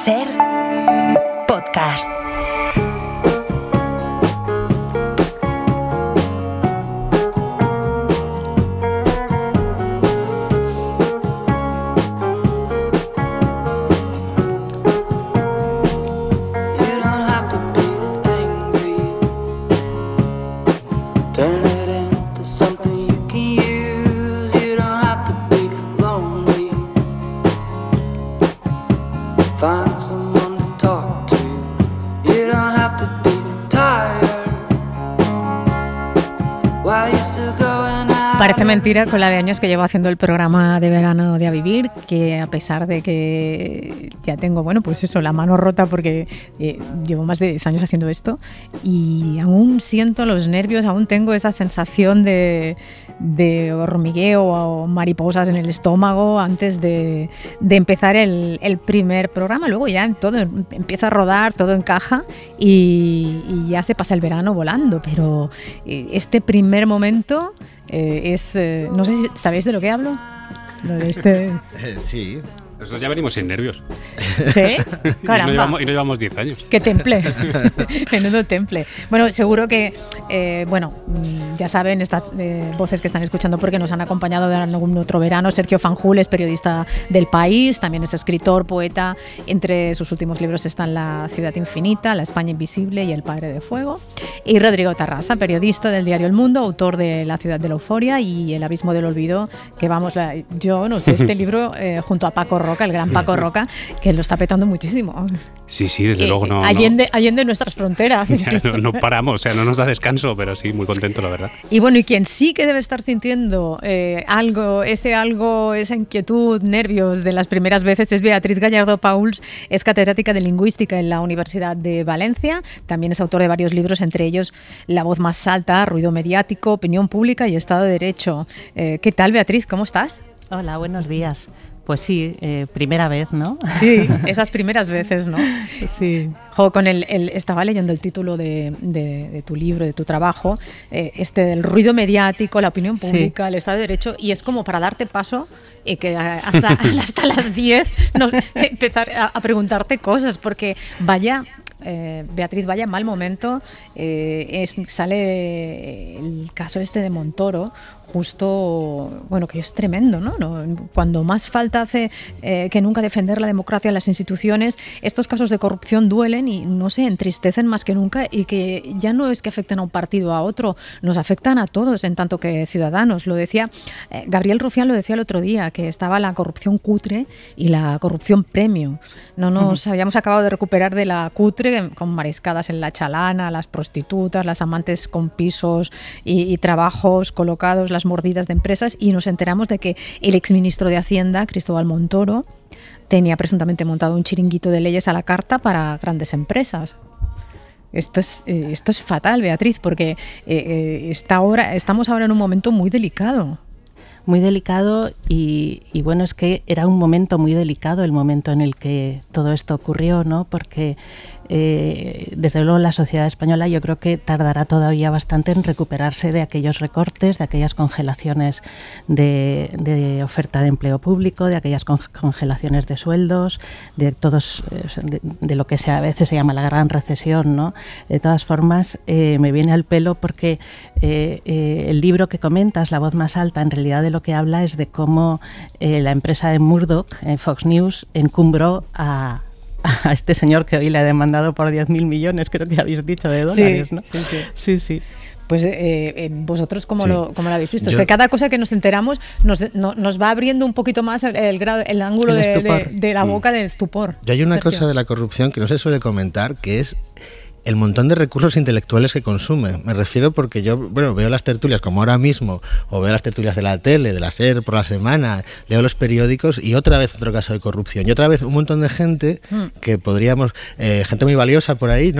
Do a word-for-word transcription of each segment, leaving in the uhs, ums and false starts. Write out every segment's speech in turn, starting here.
Ser podcast. Parece mentira con la de años que llevo haciendo el programa de verano de A Vivir, que a pesar de que ya tengo, bueno, pues eso, la mano rota porque eh, llevo más de diez años haciendo esto y aún siento los nervios, aún tengo esa sensación de, de hormigueo o mariposas en el estómago antes de, de empezar el, el primer programa. Luego ya todo empieza a rodar, todo encaja y, y ya se pasa el verano volando, pero eh, este primer momento... Eh, es, eh, no sé si sabéis de lo que hablo. Lo de este... eh, sí. Nosotros ya venimos sin nervios. ¿Sí? Caramba. Y no llevamos, y no llevamos diez años. ¡Qué temple! Menudo temple. Bueno, seguro que, eh, bueno, ya saben estas eh, voces que están escuchando porque nos han acompañado en algún otro verano. Sergio Fanjul es periodista del País, también es escritor, poeta. Entre sus últimos libros están La ciudad infinita, La España invisible y El padre de fuego. Y Rodrigo Tarrasa, periodista del diario El Mundo, autor de La ciudad de la euforia y El abismo del olvido, que vamos, la, yo no sé, este libro eh, junto a Paco Roca, el gran Paco Roca, que lo está petando muchísimo. Sí, sí, desde eh, luego no allende, no, allende nuestras fronteras. No, no paramos, o sea, no nos da descanso, pero sí, muy contento, la verdad. Y bueno, y quien sí que debe estar sintiendo eh, algo, ese algo, esa inquietud, nervios de las primeras veces es Beatriz Gallardo Pauls, es catedrática de Lingüística en la Universidad de Valencia, también es autor de varios libros, entre ellos La voz más alta, Ruido mediático, Opinión pública y Estado de Derecho. Eh, ¿Qué tal, Beatriz? ¿Cómo estás? Hola, buenos días. Pues sí, eh, primera vez, ¿no? Sí, esas primeras veces, ¿no? Sí. Jo, con el, el, estaba leyendo el título de, de, de tu libro, de tu trabajo, eh, este del ruido mediático, la opinión pública, sí. El Estado de Derecho, y es como para darte paso y que hasta, hasta las diez nos, empezar a, a preguntarte cosas, porque vaya... Eh, Beatriz, vaya mal momento, eh, es, sale el caso este de Montoro, justo, bueno, que es tremendo, ¿no? ¿No? Cuando más falta hace eh, que nunca defender la democracia en las instituciones, estos casos de corrupción duelen y, no sé, entristecen más que nunca y que ya no es que afecten a un partido o a otro, nos afectan a todos en tanto que ciudadanos. Lo decía, eh, Gabriel Rufián lo decía el otro día, que estaba la corrupción cutre y la corrupción premio. No nos uh-huh. habíamos acabado de recuperar de la cutre con mariscadas en la chalana, las prostitutas, las amantes con pisos y, y trabajos colocados, las mordidas de empresas, y nos enteramos de que el exministro de Hacienda, Cristóbal Montoro, tenía presuntamente montado un chiringuito de leyes a la carta para grandes empresas. Esto es, eh, esto es fatal, Beatriz, porque eh, eh, está ahora, estamos ahora en un momento muy delicado. Muy delicado y, y bueno, es que era un momento muy delicado el momento en el que todo esto ocurrió, ¿no? Porque eh, desde luego la sociedad española yo creo que tardará todavía bastante en recuperarse de aquellos recortes, de aquellas congelaciones de, de oferta de empleo público, de aquellas congelaciones de sueldos, de todos, de, de lo que se, a veces se llama la gran recesión, ¿no? De todas formas, eh, me viene al pelo porque eh, eh, el libro que comentas, La voz más alta, en realidad de lo que habla es de cómo eh, la empresa de Murdoch, eh, Fox News, encumbró a a este señor que hoy le ha demandado por diez mil millones, creo que habéis dicho, de dólares, sí, ¿no? Sí, sí. sí, sí. Pues eh, eh, vosotros, ¿cómo, sí. lo, ¿cómo lo habéis visto? Yo, o sea, cada cosa que nos enteramos nos, no, nos va abriendo un poquito más el, el, grado, el ángulo el de, de, de la boca mm. del estupor. Yo hay una Sergio. cosa de la corrupción que no se suele comentar, que es el montón de recursos intelectuales que consume. Me refiero porque yo, bueno, veo las tertulias como ahora mismo, o veo las tertulias de la tele, de la SER por la semana, leo los periódicos y otra vez otro caso de corrupción. Y otra vez un montón de gente que podríamos, eh, gente muy valiosa por ahí, ¿no?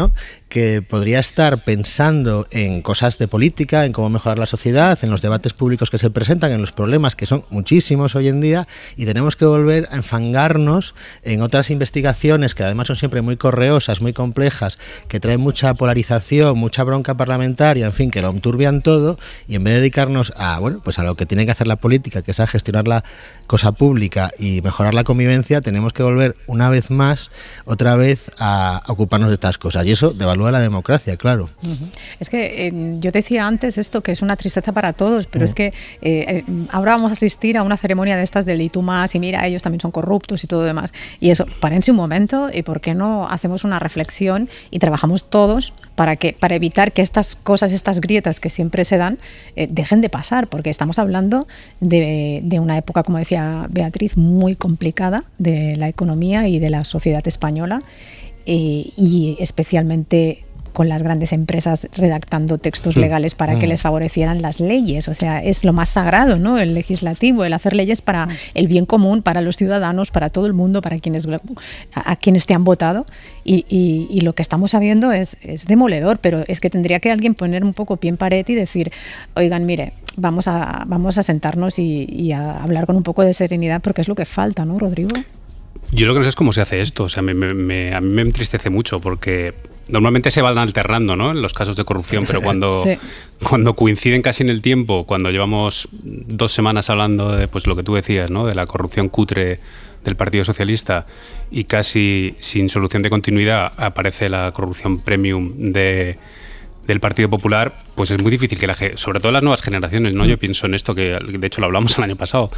que podría estar pensando en cosas de política, en cómo mejorar la sociedad, en los debates públicos que se presentan, en los problemas que son muchísimos hoy en día, y tenemos que volver a enfangarnos en otras investigaciones que además son siempre muy correosas, muy complejas, que traen mucha polarización, mucha bronca parlamentaria, en fin, que lo enturbian todo, y en vez de dedicarnos a, bueno, pues a lo que tiene que hacer la política, que es a gestionar la cosa pública y mejorar la convivencia, tenemos que volver una vez más, otra vez, a ocuparnos de estas cosas. Y eso devalúa la democracia, claro. Uh-huh. Es que eh, yo decía antes esto, que es una tristeza para todos, pero uh-huh. es que eh, ahora vamos a asistir a una ceremonia de estas del y tú más, y mira, ellos también son corruptos y todo demás. Y eso, párense un momento, y ¿por qué no hacemos una reflexión y trabajamos todos para que para evitar que estas cosas, estas grietas que siempre se dan, eh, dejen de pasar? Porque estamos hablando de, de una época, como decía Beatriz, muy complicada de la economía y de la sociedad española, eh, y especialmente con las grandes empresas redactando textos sí. legales para mm. que les favorecieran las leyes. O sea, es lo más sagrado, ¿no? El legislativo, el hacer leyes para el bien común, para los ciudadanos, para todo el mundo, para quienes a, a quienes te han votado. Y, y, y lo que estamos sabiendo es, es demoledor, pero es que tendría que alguien poner un poco pie en pared y decir, oigan, mire, vamos a, vamos a sentarnos y, y a hablar con un poco de serenidad, porque es lo que falta, ¿no, Rodrigo? Yo lo que no sé es cómo se hace esto. O sea, me, me, a mí me entristece mucho porque normalmente se van alternando, ¿no?, en los casos de corrupción, pero cuando, sí. cuando coinciden casi en el tiempo, cuando llevamos dos semanas hablando de, pues, lo que tú decías, ¿no?, de la corrupción cutre del Partido Socialista, y casi sin solución de continuidad aparece la corrupción premium de, del Partido Popular, pues es muy difícil que la sobre todo las nuevas generaciones, ¿no? Yo pienso en esto, que de hecho lo hablamos el año pasado,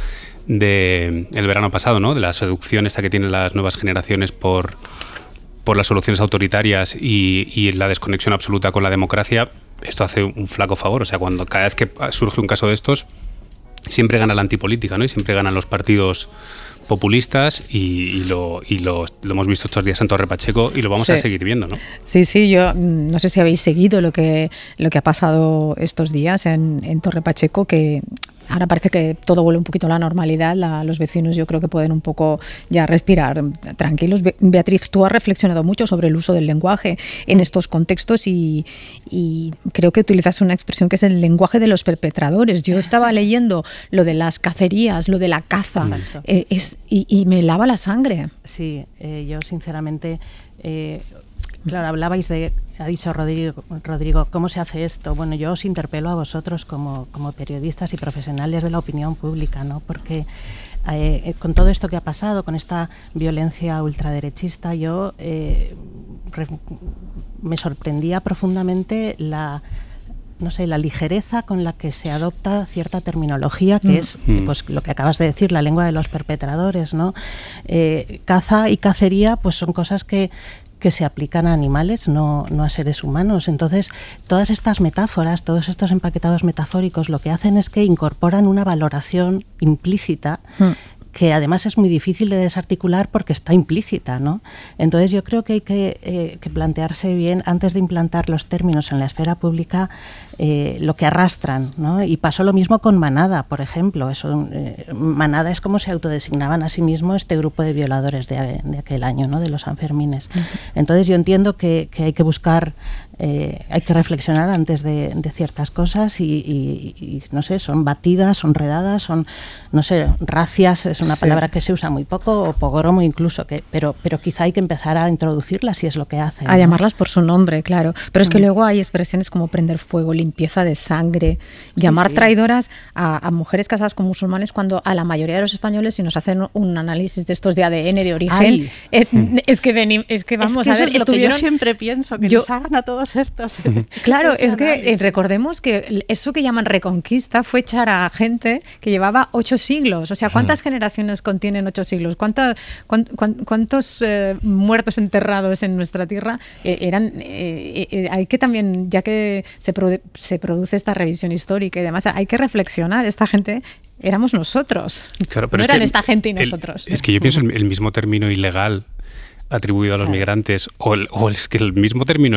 de el verano pasado, ¿no?, de la seducción esta que tienen las nuevas generaciones por por las soluciones autoritarias y, y la desconexión absoluta con la democracia. Esto hace un flaco favor. O sea, cuando cada vez que surge un caso de estos, siempre gana la antipolítica, ¿no? Y siempre ganan los partidos populistas, y, y, lo, y lo, lo hemos visto estos días en Torre Pacheco y lo vamos sí. a seguir viendo, ¿no? Sí, sí, yo no sé si habéis seguido lo que, lo que ha pasado estos días en, en Torre Pacheco, que ahora parece que todo vuelve un poquito a la normalidad. La, los vecinos yo creo que pueden un poco ya respirar tranquilos. Be- Beatriz, tú has reflexionado mucho sobre el uso del lenguaje en estos contextos y, y creo que utilizas una expresión que es el lenguaje de los perpetradores. Yo estaba leyendo lo de las cacerías, lo de la caza, eh, es, y, y me lava la sangre. Sí, eh, yo sinceramente... Eh, Claro, hablabais de, ha dicho Rodrigo, Rodrigo, ¿cómo se hace esto? Bueno, yo os interpelo a vosotros como, como periodistas y profesionales de la opinión pública, ¿no? Porque eh, con todo esto que ha pasado, con esta violencia ultraderechista, yo eh, re, me sorprendía profundamente la... no sé, la ligereza con la que se adopta cierta terminología, que mm. es pues lo que acabas de decir, la lengua de los perpetradores, ¿no? Eh, caza y cacería pues son cosas que que se aplican a animales, no, no a seres humanos. Entonces, todas estas metáforas, todos estos empaquetados metafóricos, lo que hacen es que incorporan una valoración implícita, mm. que además es muy difícil de desarticular porque está implícita, ¿no? Entonces yo creo que hay que, eh, que plantearse bien, antes de implantar los términos en la esfera pública, eh, lo que arrastran, ¿no? Y pasó lo mismo con Manada, por ejemplo. Eso, eh, Manada es como se autodesignaban a sí mismo este grupo de violadores de, de aquel año, ¿no?, de los Sanfermines. Uh-huh. Entonces yo entiendo que, que hay que buscar, eh, hay que reflexionar antes de, de ciertas cosas y, y, y, no sé, son batidas, son redadas, son, no sé, racias, es una sí. palabra que se usa muy poco, o pogromo incluso, que, pero, pero quizá hay que empezar a introducirlas si es lo que hacen. A ¿no? llamarlas por su nombre, claro. Pero es que mm. luego hay expresiones como prender fuego, limpieza de sangre, llamar sí, sí. traidoras a, a mujeres casadas con musulmanes, cuando a la mayoría de los españoles, si nos hacen un análisis de estos de A D N, de origen, eh, mm. es, que venim, es que vamos es que a ver, es lo estuvieron... que yo siempre pienso, que yo, nos hagan a todos estos. Claro, es que eh, recordemos que eso que llaman reconquista fue echar a gente que llevaba ocho siglos. O sea, ¿cuántas generaciones contienen ocho siglos? ¿Cuántas, cuán, cuán, ¿Cuántos eh, muertos enterrados en nuestra tierra eh, eran? Eh, eh, hay que también, ya que se, produ- se produce esta revisión histórica y demás, hay que reflexionar. Esta gente éramos nosotros. Claro, pero no eran esta gente y nosotros. El, es que yo pienso el, el mismo término ilegal atribuido a los claro. migrantes, o, el, o es que el mismo término es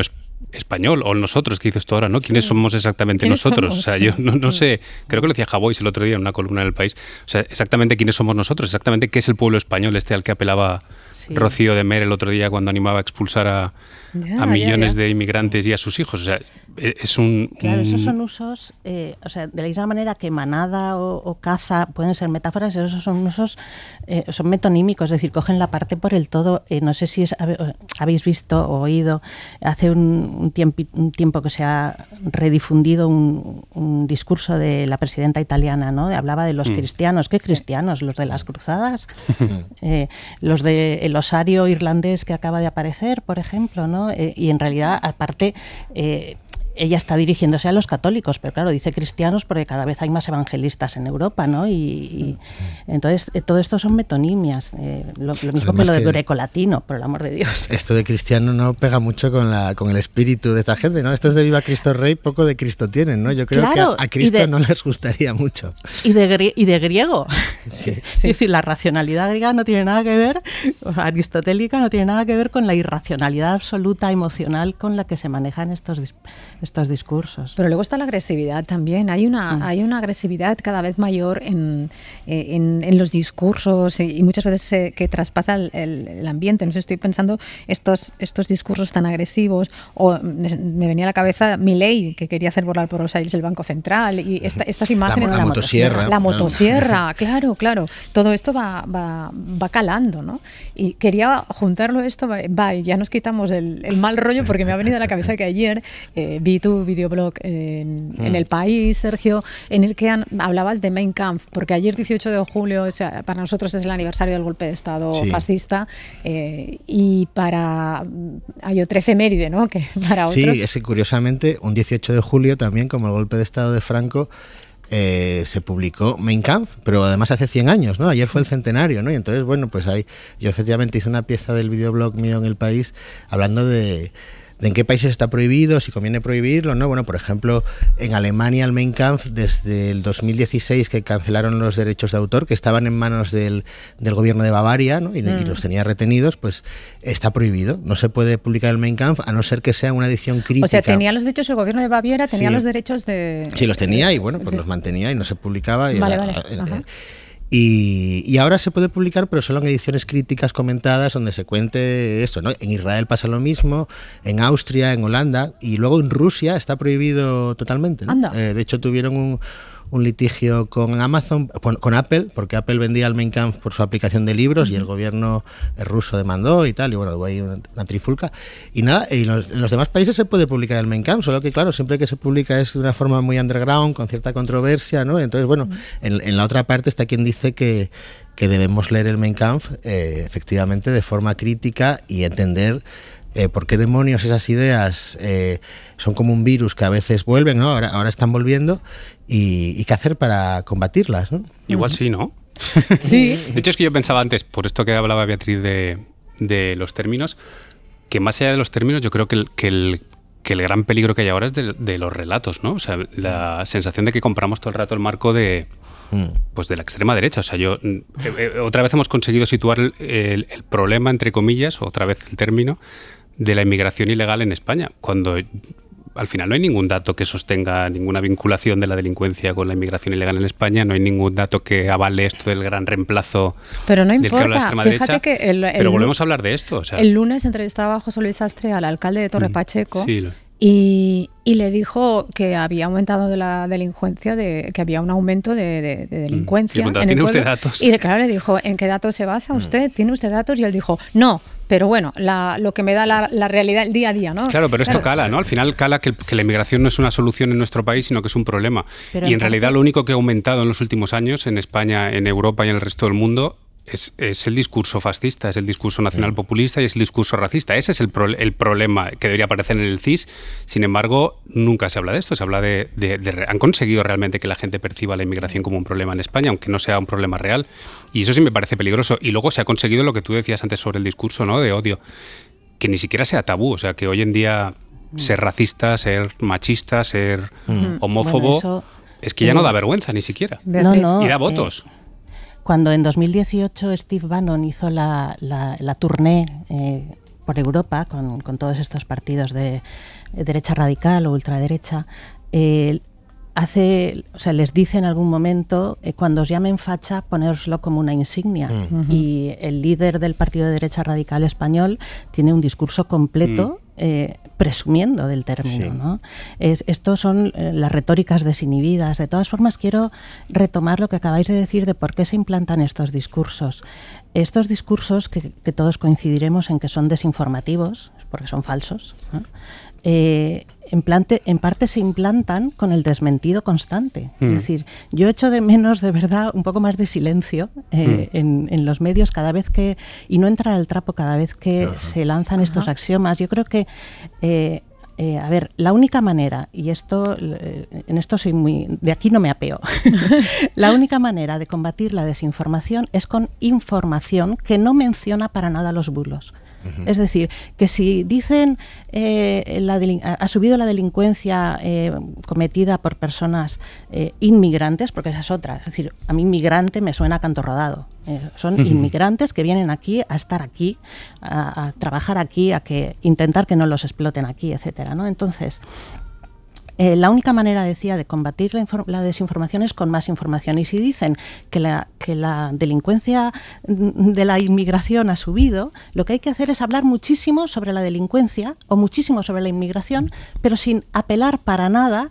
español, o nosotros, que dices tú ahora, ¿no? ¿Quiénes sí. somos exactamente nosotros? Somos? O sea, yo no, no sé, creo que lo decía Javois el otro día en una columna del País, o sea, exactamente quiénes somos nosotros, exactamente qué es el pueblo español este al que apelaba sí. Rocío de Mer el otro día cuando animaba a expulsar a, ya, a millones ya, ya. de inmigrantes y a sus hijos. O sea, es un... Claro, un... esos son usos, eh, o sea, de la misma manera que manada o, o caza pueden ser metáforas, esos son usos, eh, son metonímicos, es decir, cogen la parte por el todo. Eh, no sé si es, habéis visto o oído, hace un, un, tiempo, un tiempo que se ha redifundido un, un discurso de la presidenta italiana, ¿no? Hablaba de los mm. cristianos. ¿Qué sí. cristianos? ¿Los de las cruzadas? eh, ¿Los del osario irlandés que acaba de aparecer, por ejemplo, ¿no? Eh, y en realidad, aparte... Eh, ella está dirigiéndose a los católicos, pero claro, dice cristianos porque cada vez hay más evangelistas en Europa, ¿no? Y, y entonces eh, todo esto son metonimias, eh, lo, lo mismo Además que lo de grecolatino, por el amor de Dios. Esto de cristiano no pega mucho con la con el espíritu de esta gente, ¿no? Esto es de Viva Cristo Rey, poco de Cristo tienen, ¿no? Yo creo claro, que a, a Cristo de, no les gustaría mucho. Y de, grie, y de griego. Sí. Es decir, la racionalidad griega no tiene nada que ver, aristotélica no tiene nada que ver con la irracionalidad absoluta emocional con la que se manejan estos estos discursos. Pero luego está la agresividad también. Hay una, mm. hay una agresividad cada vez mayor en, en, en los discursos y muchas veces eh, que traspasa el, el, el ambiente. No sé, estoy pensando estos, estos discursos tan agresivos, o me venía a la cabeza Milei, que quería hacer volar por los aires el Banco Central, y esta, estas imágenes... La, la, la motosierra. La motosierra, claro, claro. Todo esto va, va, va calando, ¿no? Y quería juntarlo esto, va, ya nos quitamos el, el mal rollo, porque me ha venido a la cabeza que ayer eh, vi tu videoblog en, mm. en El País, Sergio, en el que han, hablabas de Mein Kampf, porque ayer dieciocho de julio, o sea, para nosotros es el aniversario del golpe de Estado sí. fascista, eh, y para hay otra efeméride, ¿no? Que para otros... Sí, es que curiosamente un dieciocho de julio también, como el golpe de Estado de Franco, Eh, se publicó Mein Kampf, pero además hace cien años, ¿no? Ayer fue el centenario, ¿no? Y entonces, bueno, pues ahí yo efectivamente hice una pieza del videoblog mío en El País hablando de, de en qué países está prohibido, si conviene prohibirlo, ¿no? Bueno, por ejemplo, en Alemania el Mein Kampf, desde el dos mil dieciséis que cancelaron los derechos de autor, que estaban en manos del, del gobierno de Bavaria, ¿no? Y, mm. y los tenía retenidos, pues está prohibido. No se puede publicar el Mein Kampf a no ser que sea una edición crítica. O sea, tenía los derechos, el gobierno de Baviera tenía sí. los derechos de... Sí, los tenía y bueno, pues sí. los mantenía y no se publicaba. Y vale, era, vale. Eh, Y, y ahora se puede publicar, pero solo en ediciones críticas comentadas donde se cuente eso, ¿no? En Israel pasa lo mismo, en Austria, en Holanda, y luego en Rusia está prohibido totalmente, ¿no? Eh, de hecho, tuvieron un, un litigio con Amazon, con, con Apple, porque Apple vendía el Mein Kampf por su aplicación de libros uh-huh. y el gobierno ruso demandó y tal, y bueno, hubo ahí una, una trifulca. Y nada, y los, en los demás países se puede publicar el Mein Kampf, solo que claro, siempre que se publica es de una forma muy underground, con cierta controversia, ¿no? Entonces, bueno, uh-huh. en, en la otra parte está quien dice que, que debemos leer el Mein Kampf eh, efectivamente de forma crítica y entender Eh, ¿por qué demonios esas ideas eh, son como un virus que a veces vuelven, ¿no? Ahora, ahora están volviendo y, y qué hacer para combatirlas, ¿no? Igual sí, ¿no? Sí. De hecho, es que yo pensaba antes, por esto que hablaba Beatriz de, de los términos, que más allá de los términos, yo creo que el, que el, que el gran peligro que hay ahora es de, de los relatos, ¿no? O sea, la sensación de que compramos todo el rato el marco de... pues de la extrema derecha. O sea, yo eh, eh, otra vez hemos conseguido situar el, el, el problema, entre comillas, otra vez el término, de la inmigración ilegal en España, cuando al final no hay ningún dato que sostenga ninguna vinculación de la delincuencia con la inmigración ilegal en España, no hay ningún dato que avale esto del gran reemplazo. Pero no del importa, que habla la extrema fíjate derecha, que el, el, pero volvemos a hablar de esto. O sea, el lunes entrevistaba a José Luis Sastre, al alcalde de Torre Pacheco, sí, Y, y le dijo que había aumentado de la delincuencia, de, que había un aumento de, de, de delincuencia. Mm. ¿Tiene usted datos? Y claro, le dijo, ¿en qué datos se basa usted? ¿Tiene usted datos? Y él dijo, no, pero bueno, la, lo que me da la, la realidad, el día a día, ¿no? Claro, pero esto claro. cala, ¿no? Al final cala que, que la inmigración no es una solución en nuestro país, sino que es un problema. Pero y en realidad lo único que ha aumentado en los últimos años en España, en Europa y en el resto del mundo Es, es el discurso fascista, es el discurso nacional populista y es el discurso racista. Ese es el, pro, el problema que debería aparecer en el C I S. Sin embargo, nunca se habla de esto. Se habla de, de, de... Han conseguido realmente que la gente perciba la inmigración como un problema en España, aunque no sea un problema real. Y eso sí me parece peligroso. Y luego se ha conseguido lo que tú decías antes sobre el discurso, ¿no?, de odio. Que ni siquiera sea tabú. O sea, que hoy en día ser racista, ser machista, ser mm. homófobo, bueno, eso, es que ya eh, no da vergüenza ni siquiera. No, no, y da votos. Eh, Cuando en dos mil dieciocho Steve Bannon hizo la, la, la tournée eh, por por Europa, con, con todos estos partidos de derecha radical o ultraderecha, eh, hace, o sea, les dice en algún momento, eh, cuando os llamen facha, ponérselo como una insignia. Mm. Uh-huh. Y el líder del partido de derecha radical español tiene un discurso completo mm. eh, presumiendo del término, sí. ¿no? Es, estos son eh, las retóricas desinhibidas. De todas formas, quiero retomar lo que acabáis de decir de por qué se implantan estos discursos. Estos discursos, que, que todos coincidiremos en que son desinformativos, porque son falsos, ¿no? Eh, en, plante, en parte se implantan con el desmentido constante. Mm. Es decir, yo echo de menos de verdad un poco más de silencio eh, mm. en, en los medios cada vez que, y no entrar al trapo cada vez que Ajá. se lanzan Ajá. estos axiomas. Yo creo que eh, Eh, a ver, la única manera, y esto eh, en esto soy muy, de aquí no me apeo, la única manera de combatir la desinformación es con información que no menciona para nada los bulos. Uh-huh. Es decir, que si dicen eh, la ha subido la delincuencia eh, cometida por personas eh, inmigrantes, porque esa es otra, es decir, a mí inmigrante me suena a canto rodado. Eh, son uh-huh. inmigrantes que vienen aquí a estar aquí, a, a trabajar aquí, a que intentar que no los exploten aquí, etcétera, ¿no? Entonces, eh, la única manera, decía, de combatir la, la desinformación es con más información. Y si dicen que la, que la delincuencia de la inmigración ha subido, lo que hay que hacer es hablar muchísimo sobre la delincuencia o muchísimo sobre la inmigración, pero sin apelar para nada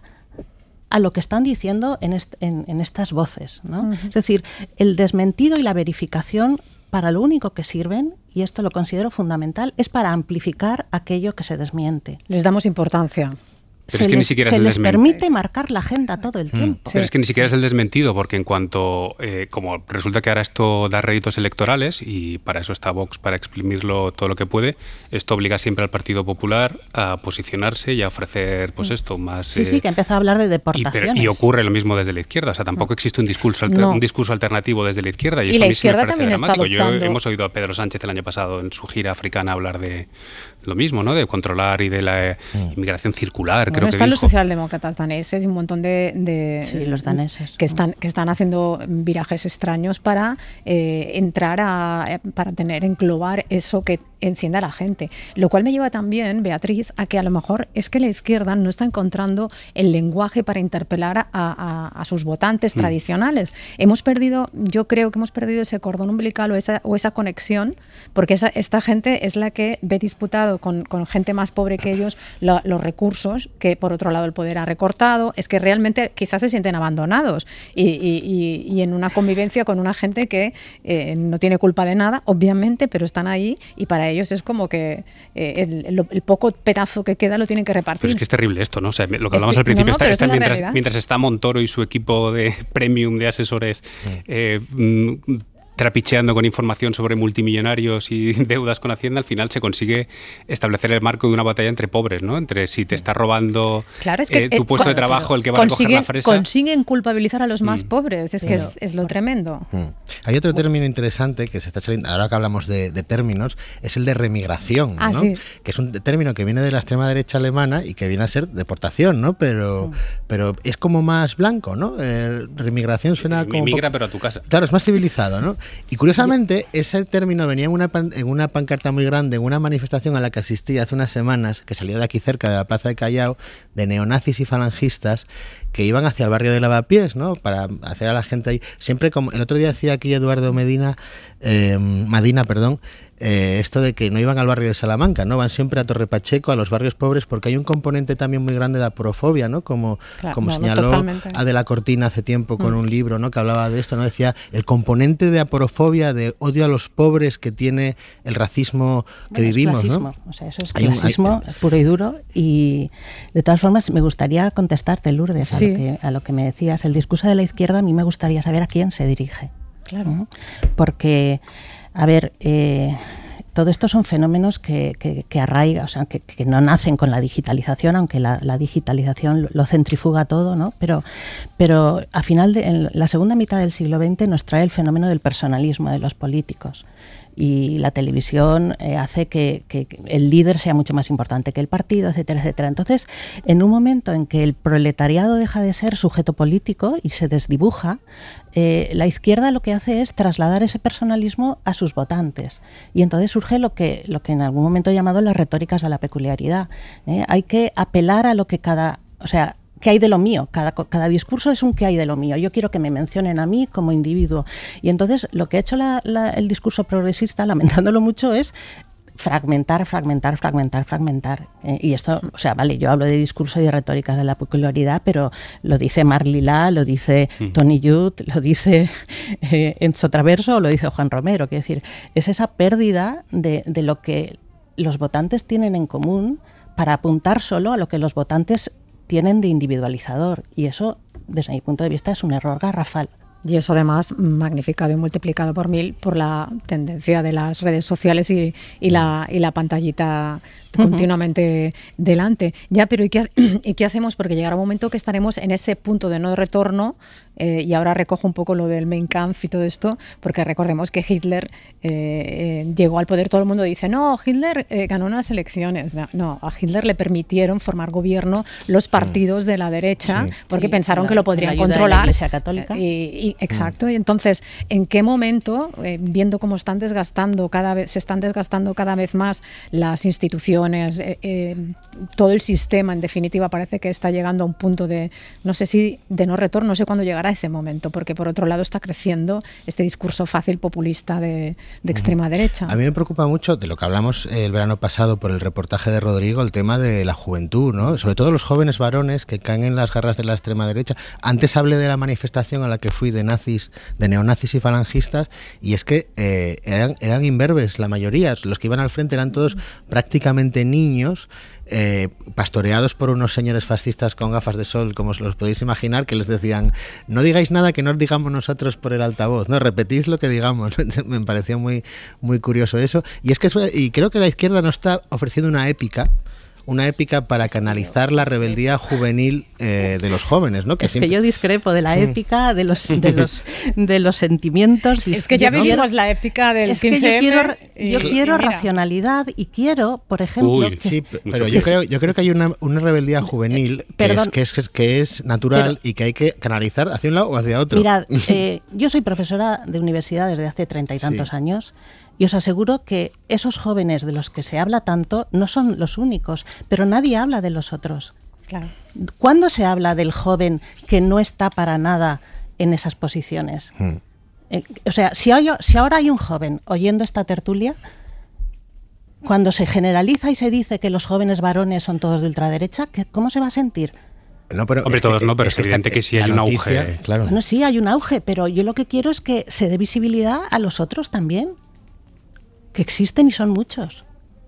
a lo que están diciendo en, est en, en estas voces, ¿no? Uh-huh. Es decir, el desmentido y la verificación para lo único que sirven, y esto lo considero fundamental, es para amplificar aquello que se desmiente. Les damos importancia. Pero se es que les, ni siquiera se es el les desmentido. permite marcar la agenda todo el tiempo. Mm. Pero es que ni siquiera es el desmentido, porque en cuanto, eh, como resulta que ahora esto da réditos electorales, y para eso está Vox, para exprimirlo todo lo que puede, esto obliga siempre al Partido Popular a posicionarse y a ofrecer, pues esto, más... Sí, eh, sí, que empieza a hablar de deportaciones. Y, y ocurre lo mismo desde la izquierda, o sea, tampoco existe un discurso, alter, no. un discurso alternativo desde la izquierda, y, y eso a mí sí me parece dramático. Yo hemos oído a Pedro Sánchez el año pasado en su gira africana hablar de lo mismo, ¿no? De controlar y de la mm. inmigración circular, bueno, creo que están dijo. Los socialdemócratas daneses y un montón de, de sí, los daneses que están que están haciendo virajes extraños para eh, entrar a para tener englobar eso que encienda a la gente, lo cual me lleva también, Beatriz, a que a lo mejor es que la izquierda no está encontrando el lenguaje para interpelar a, a, a sus votantes mm. tradicionales. Hemos perdido, yo creo que hemos perdido ese cordón umbilical o esa, o esa conexión, porque esa, esta gente es la que ve disputado con, con gente más pobre que ellos lo, los recursos que por otro lado el poder ha recortado. Es que realmente quizás se sienten abandonados y, y, y, y en una convivencia con una gente que eh, no tiene culpa de nada, obviamente, pero están ahí y para ellos es como que eh, el, el, el poco pedazo que queda lo tienen que repartir. Pero es que es terrible esto, ¿no? O sea, lo que hablamos es, al principio, no, no, está, está mientras, mientras está Montoro y su equipo de premium de asesores eh, mm, trapicheando con información sobre multimillonarios y deudas con Hacienda, al final se consigue establecer el marco de una batalla entre pobres, ¿no? Entre si te está robando claro, es que, eh, tu eh, puesto claro, de trabajo, claro. el que va a recoger la fresa. Consiguen culpabilizar a los más mm. pobres, es que es, es lo tremendo. Mm. Hay otro término interesante que se está saliendo, ahora que hablamos de, de términos, es el de remigración, ah, ¿no? Sí. Que es un término que viene de la extrema derecha alemana y que viene a ser deportación, ¿no? Pero, mm. pero es como más blanco, ¿no? Eh, remigración suena como... Emigra, pero a tu casa. Claro, es más civilizado, ¿no? Y curiosamente ese término venía en una, pan, en una pancarta muy grande, en una manifestación a la que asistí hace unas semanas, que salió de aquí cerca, de la Plaza de Callao, de neonazis y falangistas que iban hacia el barrio de Lavapiés, ¿no? Para hacer a la gente ahí. Siempre, como el otro día decía aquí Eduardo Medina, eh, Madina, perdón, eh, esto de que no iban al barrio de Salamanca, ¿no? Van siempre a Torre Pacheco, a los barrios pobres, porque hay un componente también muy grande de aporofobia, ¿no? Como, claro, como no, señaló totalmente. Adela Cortina hace tiempo con mm. un libro, ¿no? Que hablaba de esto, ¿no? Decía el componente de aporofobia, de odio a los pobres que tiene el racismo que bueno, vivimos, es clasismo, ¿no? O sea, eso es clasismo hay... puro y duro. Y de todas formas me gustaría contestarte, Lourdes, a, sí. lo que, a lo que me decías. El discurso de la izquierda, a mí me gustaría saber a quién se dirige. Claro. ¿no? Porque, a ver, eh, todo esto son fenómenos que, que, que arraigan, o sea, que, que no nacen con la digitalización, aunque la, la digitalización lo centrifuga todo, ¿no? Pero, pero a final de en la segunda mitad del siglo veinte nos trae el fenómeno del personalismo de los políticos. y la televisión eh, hace que, que el líder sea mucho más importante que el partido, etcétera, etcétera. Entonces, en un momento en que el proletariado deja de ser sujeto político y se desdibuja, eh, la izquierda lo que hace es trasladar ese personalismo a sus votantes. Y entonces surge lo que, lo que en algún momento he llamado las retóricas de la peculiaridad. ¿eh? Hay que apelar a lo que cada... O sea, ¿qué hay de lo mío? Cada, cada discurso es un ¿qué hay de lo mío? Yo quiero que me mencionen a mí como individuo. Y entonces lo que ha hecho la, la, el discurso progresista, lamentándolo mucho, es fragmentar, fragmentar, fragmentar, fragmentar. Eh, y esto, o sea, vale, yo hablo de discurso y de retóricas de la peculiaridad, pero lo dice Marc Lilá, lo dice mm. Tony Judt, lo dice eh, Enzo Traverso, o lo dice Juan Romero. Quiero decir, es esa pérdida de, de lo que los votantes tienen en común para apuntar solo a lo que los votantes tienen de individualizador. Y eso, desde mi punto de vista, es un error garrafal. Y eso además magnificado y multiplicado por mil por la tendencia de las redes sociales y, y, la, y la pantallita uh-huh. continuamente delante. Ya, pero ¿y qué, ¿y qué hacemos? Porque llegará un momento que estaremos en ese punto de no retorno, eh, y ahora recojo un poco lo del Mein Kampf y todo esto, porque recordemos que Hitler eh, eh, llegó al poder, todo el mundo dice, no, Hitler eh, ganó unas elecciones. No, no, a Hitler le permitieron formar gobierno los partidos de la derecha, sí. porque sí, pensaron la, que lo podrían controlar. De la Iglesia Católica. Y, y, exacto, y entonces, ¿en qué momento, eh, viendo cómo están desgastando cada vez, se están desgastando cada vez más las instituciones, eh, eh, todo el sistema, en definitiva, parece que está llegando a un punto de, no sé si de no retorno, no sé cuándo llegará ese momento, porque por otro lado está creciendo este discurso fácil populista de, de extrema derecha. A mí me preocupa mucho, de lo que hablamos el verano pasado por el reportaje de Rodrigo, el tema de la juventud, ¿no? Sobre todo los jóvenes varones que caen en las garras de la extrema derecha. Antes hablé de la manifestación a la que fui de nazis, de neonazis y falangistas, y es que eh, eran, eran imberbes la mayoría, los que iban al frente eran todos prácticamente niños, eh, pastoreados por unos señores fascistas con gafas de sol, como os los podéis imaginar, que les decían, no digáis nada que no os digamos nosotros por el altavoz, no, repetid lo que digamos. Me pareció muy, muy curioso eso, y es que y creo que la izquierda nos está ofreciendo una épica, una épica para canalizar la rebeldía juvenil eh, de los jóvenes, ¿no? Que es siempre... que yo discrepo de la épica, de los de los de los sentimientos. Es que ya vivimos la épica del es quince que yo quiero, y, yo quiero racionalidad y quiero, por ejemplo... Uy, que, sí, pero yo creo, yo creo que hay una, una rebeldía juvenil que, es, que, es, que es natural, pero, y que hay que canalizar hacia un lado o hacia otro. Mirad, eh, yo soy profesora de universidad desde hace treinta y tantos sí. años. Y os aseguro que esos jóvenes de los que se habla tanto no son los únicos, pero nadie habla de los otros. Claro. ¿Cuándo se habla del joven que no está para nada en esas posiciones? Hmm. Eh, o sea, si, hay, si ahora hay un joven oyendo esta tertulia, cuando se generaliza y se dice que los jóvenes varones son todos de ultraderecha, ¿cómo se va a sentir? No, pero Hombre, es todos que, no, pero es es evidente que sí hay un noticia, auge. Claro. Bueno, sí, hay un auge, pero yo lo que quiero es que se dé visibilidad a los otros también. Que existen y son muchos.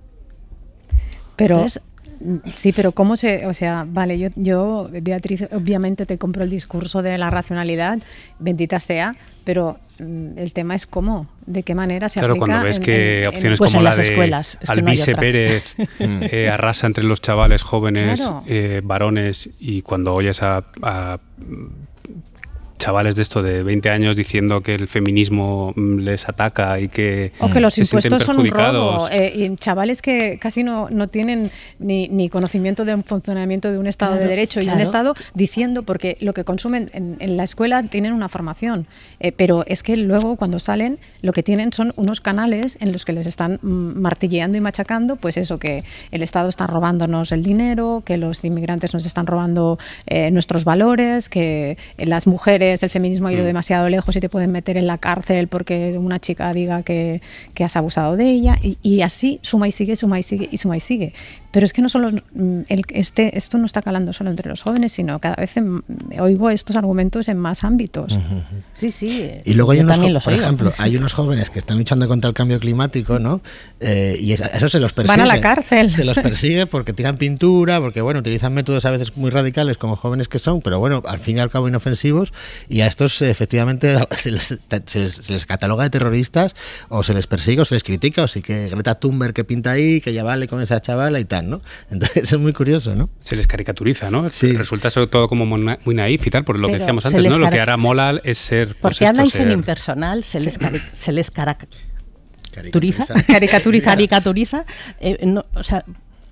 Pero Entonces, sí, pero cómo se, o sea, vale, yo, yo Beatriz, obviamente te compro el discurso de la racionalidad, bendita sea, pero mm, el tema es cómo, de qué manera se claro, aplica. Claro, cuando ves en, que en, opciones pues como en la las de escuelas, es que Alvise no Pérez eh, arrasa entre los chavales jóvenes, claro. eh, varones, y cuando oyes a, a chavales de esto de veinte años diciendo que el feminismo les ataca y que o que los se impuestos son un robo, eh, y chavales que casi no, no tienen ni, ni conocimiento del funcionamiento de un Estado claro, de Derecho claro. y un Estado diciendo, porque lo que consumen en, en la escuela tienen una formación, eh, pero es que luego cuando salen lo que tienen son unos canales en los que les están martilleando y machacando, pues eso, que el Estado está robándonos el dinero, que los inmigrantes nos están robando eh, nuestros valores, que las mujeres, el feminismo ha ido mm. demasiado lejos y te pueden meter en la cárcel porque una chica diga que, que has abusado de ella, y, y así suma y sigue, suma y sigue y suma y sigue. Pero es que no solo el, este, esto no está calando solo entre los jóvenes, sino cada vez en, oigo estos argumentos en más ámbitos. Uh-huh. Sí, sí. Y luego hay unos, por oigo, ejemplo, sí. hay unos jóvenes que están luchando contra el cambio climático, ¿no? Eh, y eso se los persigue. Van a la cárcel. Se los persigue porque tiran pintura, porque bueno, utilizan métodos a veces muy radicales como jóvenes que son, pero bueno, al fin y al cabo inofensivos, y a estos efectivamente se les, se les, se les cataloga de terroristas, o se les persigue o se les critica, o sí que Greta Thunberg que pinta ahí, que ya vale con esa chavala y tal, ¿no? Entonces es muy curioso, ¿no? Se les caricaturiza, ¿no? Sí. Resulta sobre todo como muy naif y tal, por lo pero que decíamos antes, ¿no? Lo que ahora mola es ser... Porque pues habláis ser... en impersonal, se les, cari- se les cara- turiza, caricaturiza, caricaturiza eh, no, o sea,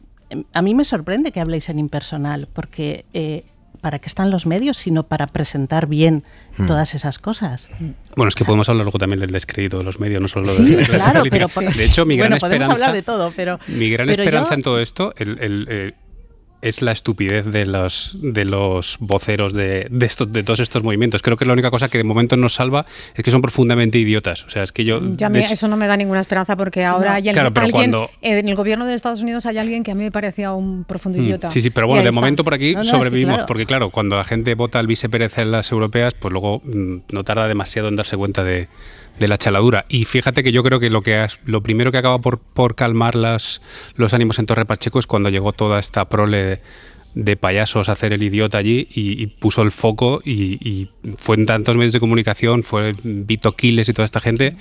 a mí me sorprende que habléis en impersonal, porque eh, ¿para qué están los medios sino para presentar bien hmm. todas esas cosas? Bueno, es que o sea, podemos hablar luego también del descrédito de los medios, no solo sí, de la clase claro, política. Pero por, de hecho, mi gran bueno, esperanza, podemos hablar de todo, pero mi gran pero esperanza yo, en todo esto, el, el, el es la estupidez de los, de los voceros de, de, estos, de todos estos movimientos. Creo que la única cosa que de momento nos salva es que son profundamente idiotas. O sea, es que yo... Ya me, hecho, eso no me da ninguna esperanza porque ahora no, hay claro, alguien, cuando, en el gobierno de Estados Unidos hay alguien que a mí me parecía un profundo idiota. Sí, sí, pero bueno, de está. momento por aquí no, no, sobrevivimos. Es que claro. Porque claro, cuando la gente vota al Vice Pérez en las europeas, pues luego mmm, no tarda demasiado en darse cuenta de... de la chaladura. Y fíjate que yo creo que lo que has, lo primero que acaba por, por calmar las, los ánimos en Torre Pacheco es cuando llegó toda esta prole de, de payasos a hacer el idiota allí y, y puso el foco y, y fue en tantos medios de comunicación, fue Vito Quiles y toda esta gente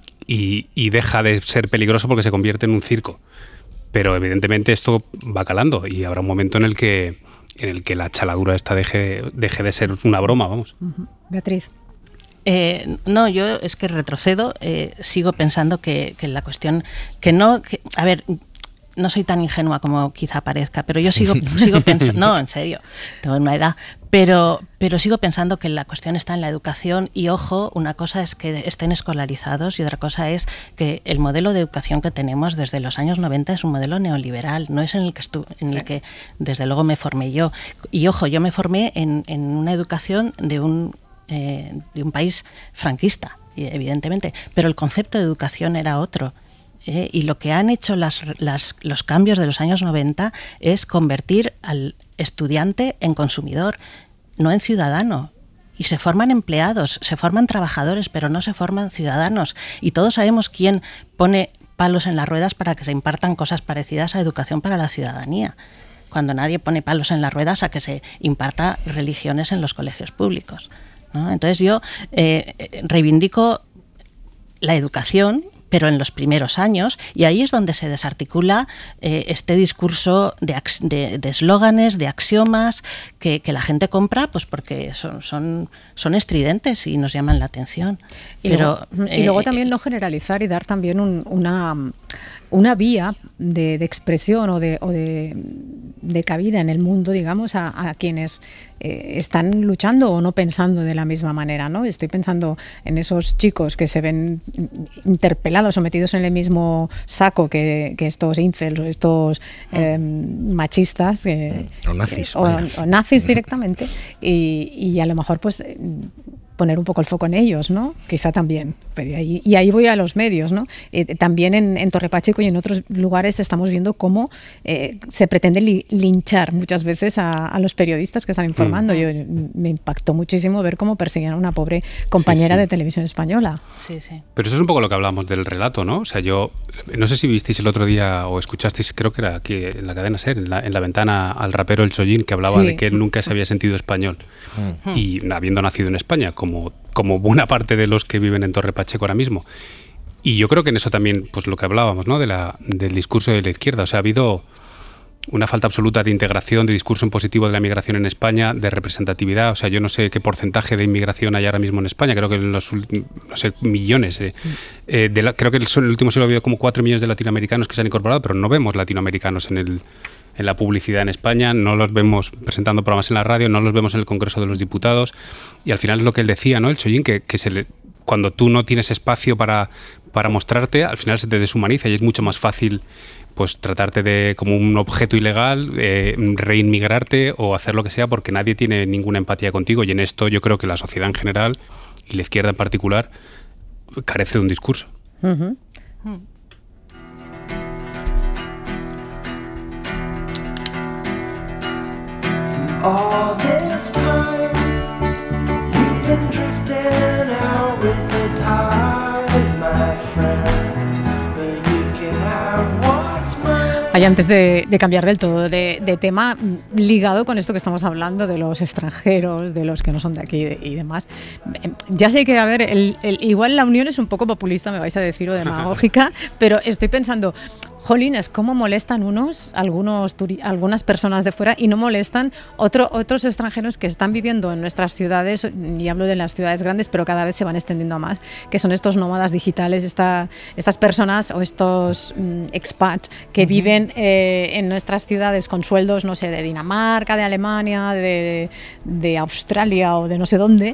y, y deja de ser peligroso porque se convierte en un circo. Pero evidentemente esto va calando y habrá un momento en el que, en el que la chaladura esta deje, deje de ser una broma, vamos. Uh-huh. Beatriz. Eh, no, yo es que retrocedo, eh, sigo pensando que, que la cuestión, que no, que, a ver, no soy tan ingenua como quizá parezca, pero yo sigo, sigo pensando, no, en serio, tengo una edad, pero, pero sigo pensando que la cuestión está en la educación y ojo, una cosa es que estén escolarizados y otra cosa es que el modelo de educación que tenemos desde los años noventa es un modelo neoliberal, no es en el que, estu- en el que desde luego me formé yo. Y ojo, yo me formé en, en una educación de un Eh, de un país franquista, evidentemente, pero el concepto de educación era otro. Eh, y lo que han hecho las, las, los cambios de los años noventa es convertir al estudiante en consumidor, no en ciudadano. Y se forman empleados, se forman trabajadores, pero no se forman ciudadanos. Y todos sabemos quién pone palos en las ruedas para que se impartan cosas parecidas a educación para la ciudadanía, cuando nadie pone palos en las ruedas a que se imparta religiones en los colegios públicos, ¿no? Entonces yo eh, reivindico la educación, pero en los primeros años, y ahí es donde se desarticula eh, este discurso de eslóganes, de, de axiomas, que, que la gente compra pues porque son, son, son estridentes y nos llaman la atención. Y, pero, luego, eh, y luego también no generalizar y dar también un, una... una vía de, de expresión o de, o de, de cabida en el mundo, digamos, a, a quienes eh, están luchando o no pensando de la misma manera, ¿no? Estoy pensando en esos chicos que se ven interpelados o metidos en el mismo saco que, que estos incels o estos eh, machistas. Eh, o nazis. O, o nazis directamente. Y, y a lo mejor, pues... poner un poco el foco en ellos, ¿no? Quizá también. Pero ahí, y ahí voy a los medios, ¿no? Eh, también en, en Torre Pacheco y en otros lugares estamos viendo cómo eh, se pretende li, linchar muchas veces a, a los periodistas que están informando. Mm. Yo, me impactó muchísimo ver cómo perseguían a una pobre compañera sí, sí. de televisión española. Sí, sí. Pero eso es un poco lo que hablamos del relato, ¿no? O sea, yo no sé si visteis el otro día o escuchasteis, creo que era aquí en la cadena SER, en la, en la ventana al rapero El Chollín, que hablaba sí. de que él nunca se había sentido español. Mm. Y habiendo nacido en España, como Como, como buena parte de los que viven en Torre Pacheco ahora mismo. Y yo creo que en eso también, pues lo que hablábamos, ¿no? De la, del discurso de la izquierda. O sea, ha habido una falta absoluta de integración, de discurso en positivo de la migración en España, de representatividad. O sea, yo no sé qué porcentaje de inmigración hay ahora mismo en España. Creo que en los no sé, millones. Eh, eh, de la, creo que en el último siglo ha habido como cuatro millones de latinoamericanos que se han incorporado, pero no vemos latinoamericanos en el en la publicidad en España, no los vemos presentando programas en la radio, no los vemos en el Congreso de los Diputados, y al final es lo que él decía, ¿no? El Chollín, que, que se le, cuando tú no tienes espacio para, para mostrarte, al final se te deshumaniza y es mucho más fácil pues tratarte de como un objeto ilegal, eh, reinmigrarte o hacer lo que sea porque nadie tiene ninguna empatía contigo, y en esto yo creo que la sociedad en general y la izquierda en particular carece de un discurso. Uh-huh. Uh-huh. All this time you've been drifting out with the tide, my friend, but you can have what's mine. Ay, antes de, de cambiar del todo de, de tema, ligado con esto que estamos hablando de los extranjeros, de los que no son de aquí y demás, ya sé que, a ver, el, el, igual la unión es un poco populista, me vais a decir, o demagógica, pero estoy pensando, jolines, cómo molestan unos, algunos turi- algunas personas de fuera y no molestan otro, otros extranjeros que están viviendo en nuestras ciudades, y hablo de las ciudades grandes, pero cada vez se van extendiendo a más, que son estos nómadas digitales, esta, estas personas o estos mm, expats que uh-huh. viven eh, en nuestras ciudades con sueldos, no sé, de Dinamarca, de Alemania, de, de Australia o de no sé dónde,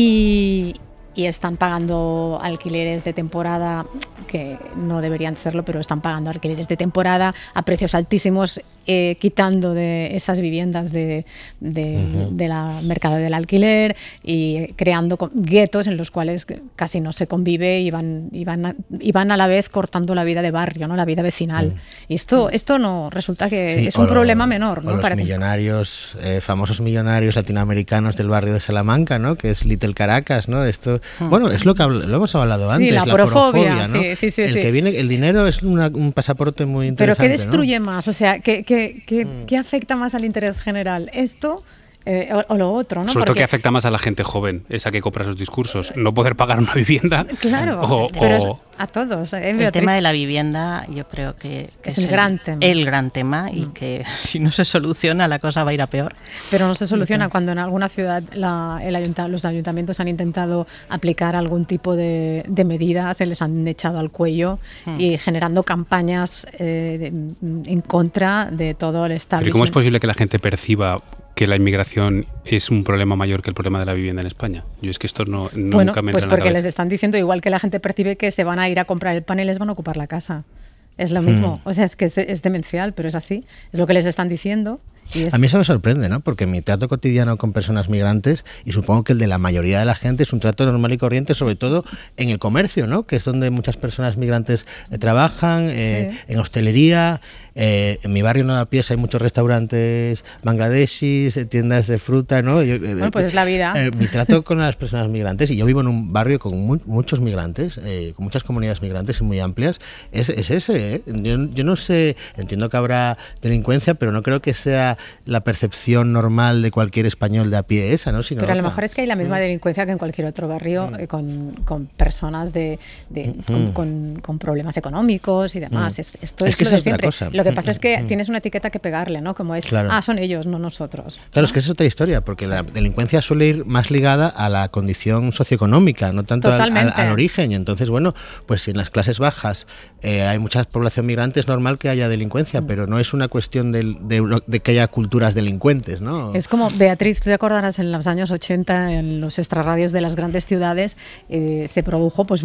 y y están pagando alquileres de temporada, que no deberían serlo, pero están pagando alquileres de temporada a precios altísimos, eh, quitando de esas viviendas de, de, uh-huh. de la mercado del alquiler y creando guetos en los cuales casi no se convive y van, y van, a, y van a la vez cortando la vida de barrio, ¿no? La vida vecinal. Uh-huh. Y esto, esto no resulta que sí, es un lo, problema menor, ¿no? O los Parece. millonarios, eh, famosos millonarios latinoamericanos del barrio de Salamanca, ¿no? Que es Little Caracas, ¿no? Esto Bueno, es lo que habl- lo hemos hablado antes, sí, la, la porofobia, porofobia, ¿no? sí, sí, sí, el sí. que viene, el dinero es una, un pasaporte muy interesante. Pero ¿qué destruye ¿no? más? O sea, ¿qué, qué, qué, mm. ¿qué afecta más al interés general? ¿Esto eh, o, o lo otro? ¿no? Sobre todo Porque que afecta más a la gente joven, esa que compra sus discursos. No poder pagar una vivienda. Claro, o, pero o... es a todos. ¿eh, el tema de la vivienda yo creo que, que es, es el, gran tema. el gran tema y que si no se soluciona la cosa va a ir a peor. Pero no se soluciona uh-huh. cuando en alguna ciudad la, el ayunta, los ayuntamientos han intentado aplicar algún tipo de, de medidas, se les han echado al cuello uh-huh. y generando campañas eh, de, en contra de todo el establishment. ¿Pero cómo es posible que la gente perciba que la inmigración es un problema mayor que el problema de la vivienda en España? Yo es que esto no, nunca bueno, me entra pues en la porque cabeza. les están diciendo, igual que la gente percibe que se van a ir a comprar el pan y les van a ocupar la casa. Es lo mismo. Hmm. O sea, es que es, es demencial, pero es así. Es lo que les están diciendo. Y es... A mí eso me sorprende, ¿no? Porque mi trato cotidiano con personas migrantes, y supongo que el de la mayoría de la gente, es un trato normal y corriente, sobre todo en el comercio, ¿no? Que es donde muchas personas migrantes eh, trabajan, eh, sí. en hostelería. Eh, en mi barrio Nueva Pies hay muchos restaurantes bangladeshis, eh, tiendas de fruta, ¿no? Yo, eh, bueno, pues es la vida. Eh, mi trato con las personas migrantes, y yo vivo en un barrio con mu- muchos migrantes, eh, con muchas comunidades migrantes y muy amplias, es, es ese, ¿eh? Yo, yo no sé, entiendo que habrá delincuencia, pero no creo que sea la percepción normal de cualquier español de a pie esa, ¿no? Sino pero a lo otra. mejor es que hay la misma delincuencia que en cualquier otro barrio, eh, con, con personas de, de mm. con, con, con problemas económicos y demás. Mm. Es, esto es, es que lo esa de es siempre. La cosa. Lo que pasa es que mm. tienes una etiqueta que pegarle, ¿no? Como es, claro. ah, son ellos, no nosotros. Claro, ¿no? es que es otra historia, porque la delincuencia suele ir más ligada a la condición socioeconómica, no tanto al, al, al origen. Y entonces, bueno, pues si en las clases bajas eh, hay mucha población migrante, es normal que haya delincuencia, mm. pero no es una cuestión de, de, de que haya culturas delincuentes, ¿no? Es como, Beatriz, te acordarás, en los años ochenta, en los extrarradios de las grandes ciudades, eh, se produjo pues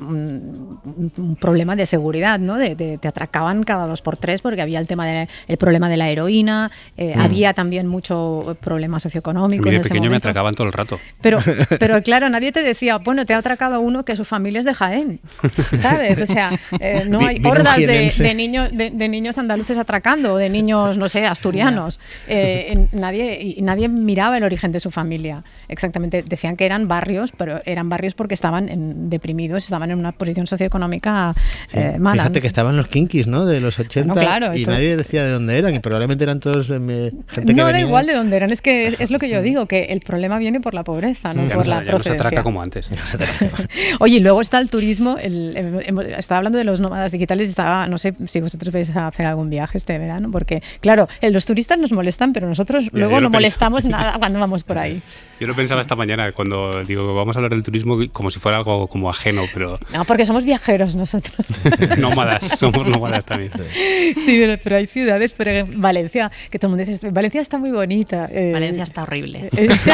un, un, un problema de seguridad, ¿no? De, de, te atracaban cada dos por tres porque había el tema de, el problema de la heroína, eh, mm. había también mucho problema socioeconómico. A mí de en ese pequeño momento. Me atracaban todo el rato. Pero, pero claro, nadie te decía, bueno, te ha atracado uno que su familia es de Jaén, ¿sabes? O sea, eh, no hay hordas de, de, niños, de, de niños andaluces atracando, o de niños, no sé, asturianos. Eh, nadie, y nadie miraba el origen de su familia. Exactamente, decían que eran barrios, pero eran barrios porque estaban en, deprimidos, estaban en una posición socioeconómica eh, sí. mala. Fíjate que estaban los kinkis, ¿no? De los ochenta, bueno, claro, y esto... nadie decía de dónde eran, y probablemente eran todos eh, gente no que da venía... igual de dónde eran, es que es, es lo que yo digo, que el problema viene por la pobreza, no ya por no, la ya procedencia. No se atraca como antes. Oye, y luego está el turismo, el, el, el, estaba hablando de los nómadas digitales, estaba, no sé si vosotros vais a hacer algún viaje este verano, porque claro, los turistas nos molestan, pero nosotros ya, luego no molestamos pensé. nada cuando vamos por ahí. Yo lo pensaba esta mañana cuando digo vamos a hablar del turismo como si fuera algo como ajeno, pero... No, porque somos viajeros nosotros. Nómadas, somos nómadas también. Sí, pero, pero hay ciudades, pero en Valencia, que todo el mundo dice, Valencia está muy bonita. Eh, Valencia está horrible.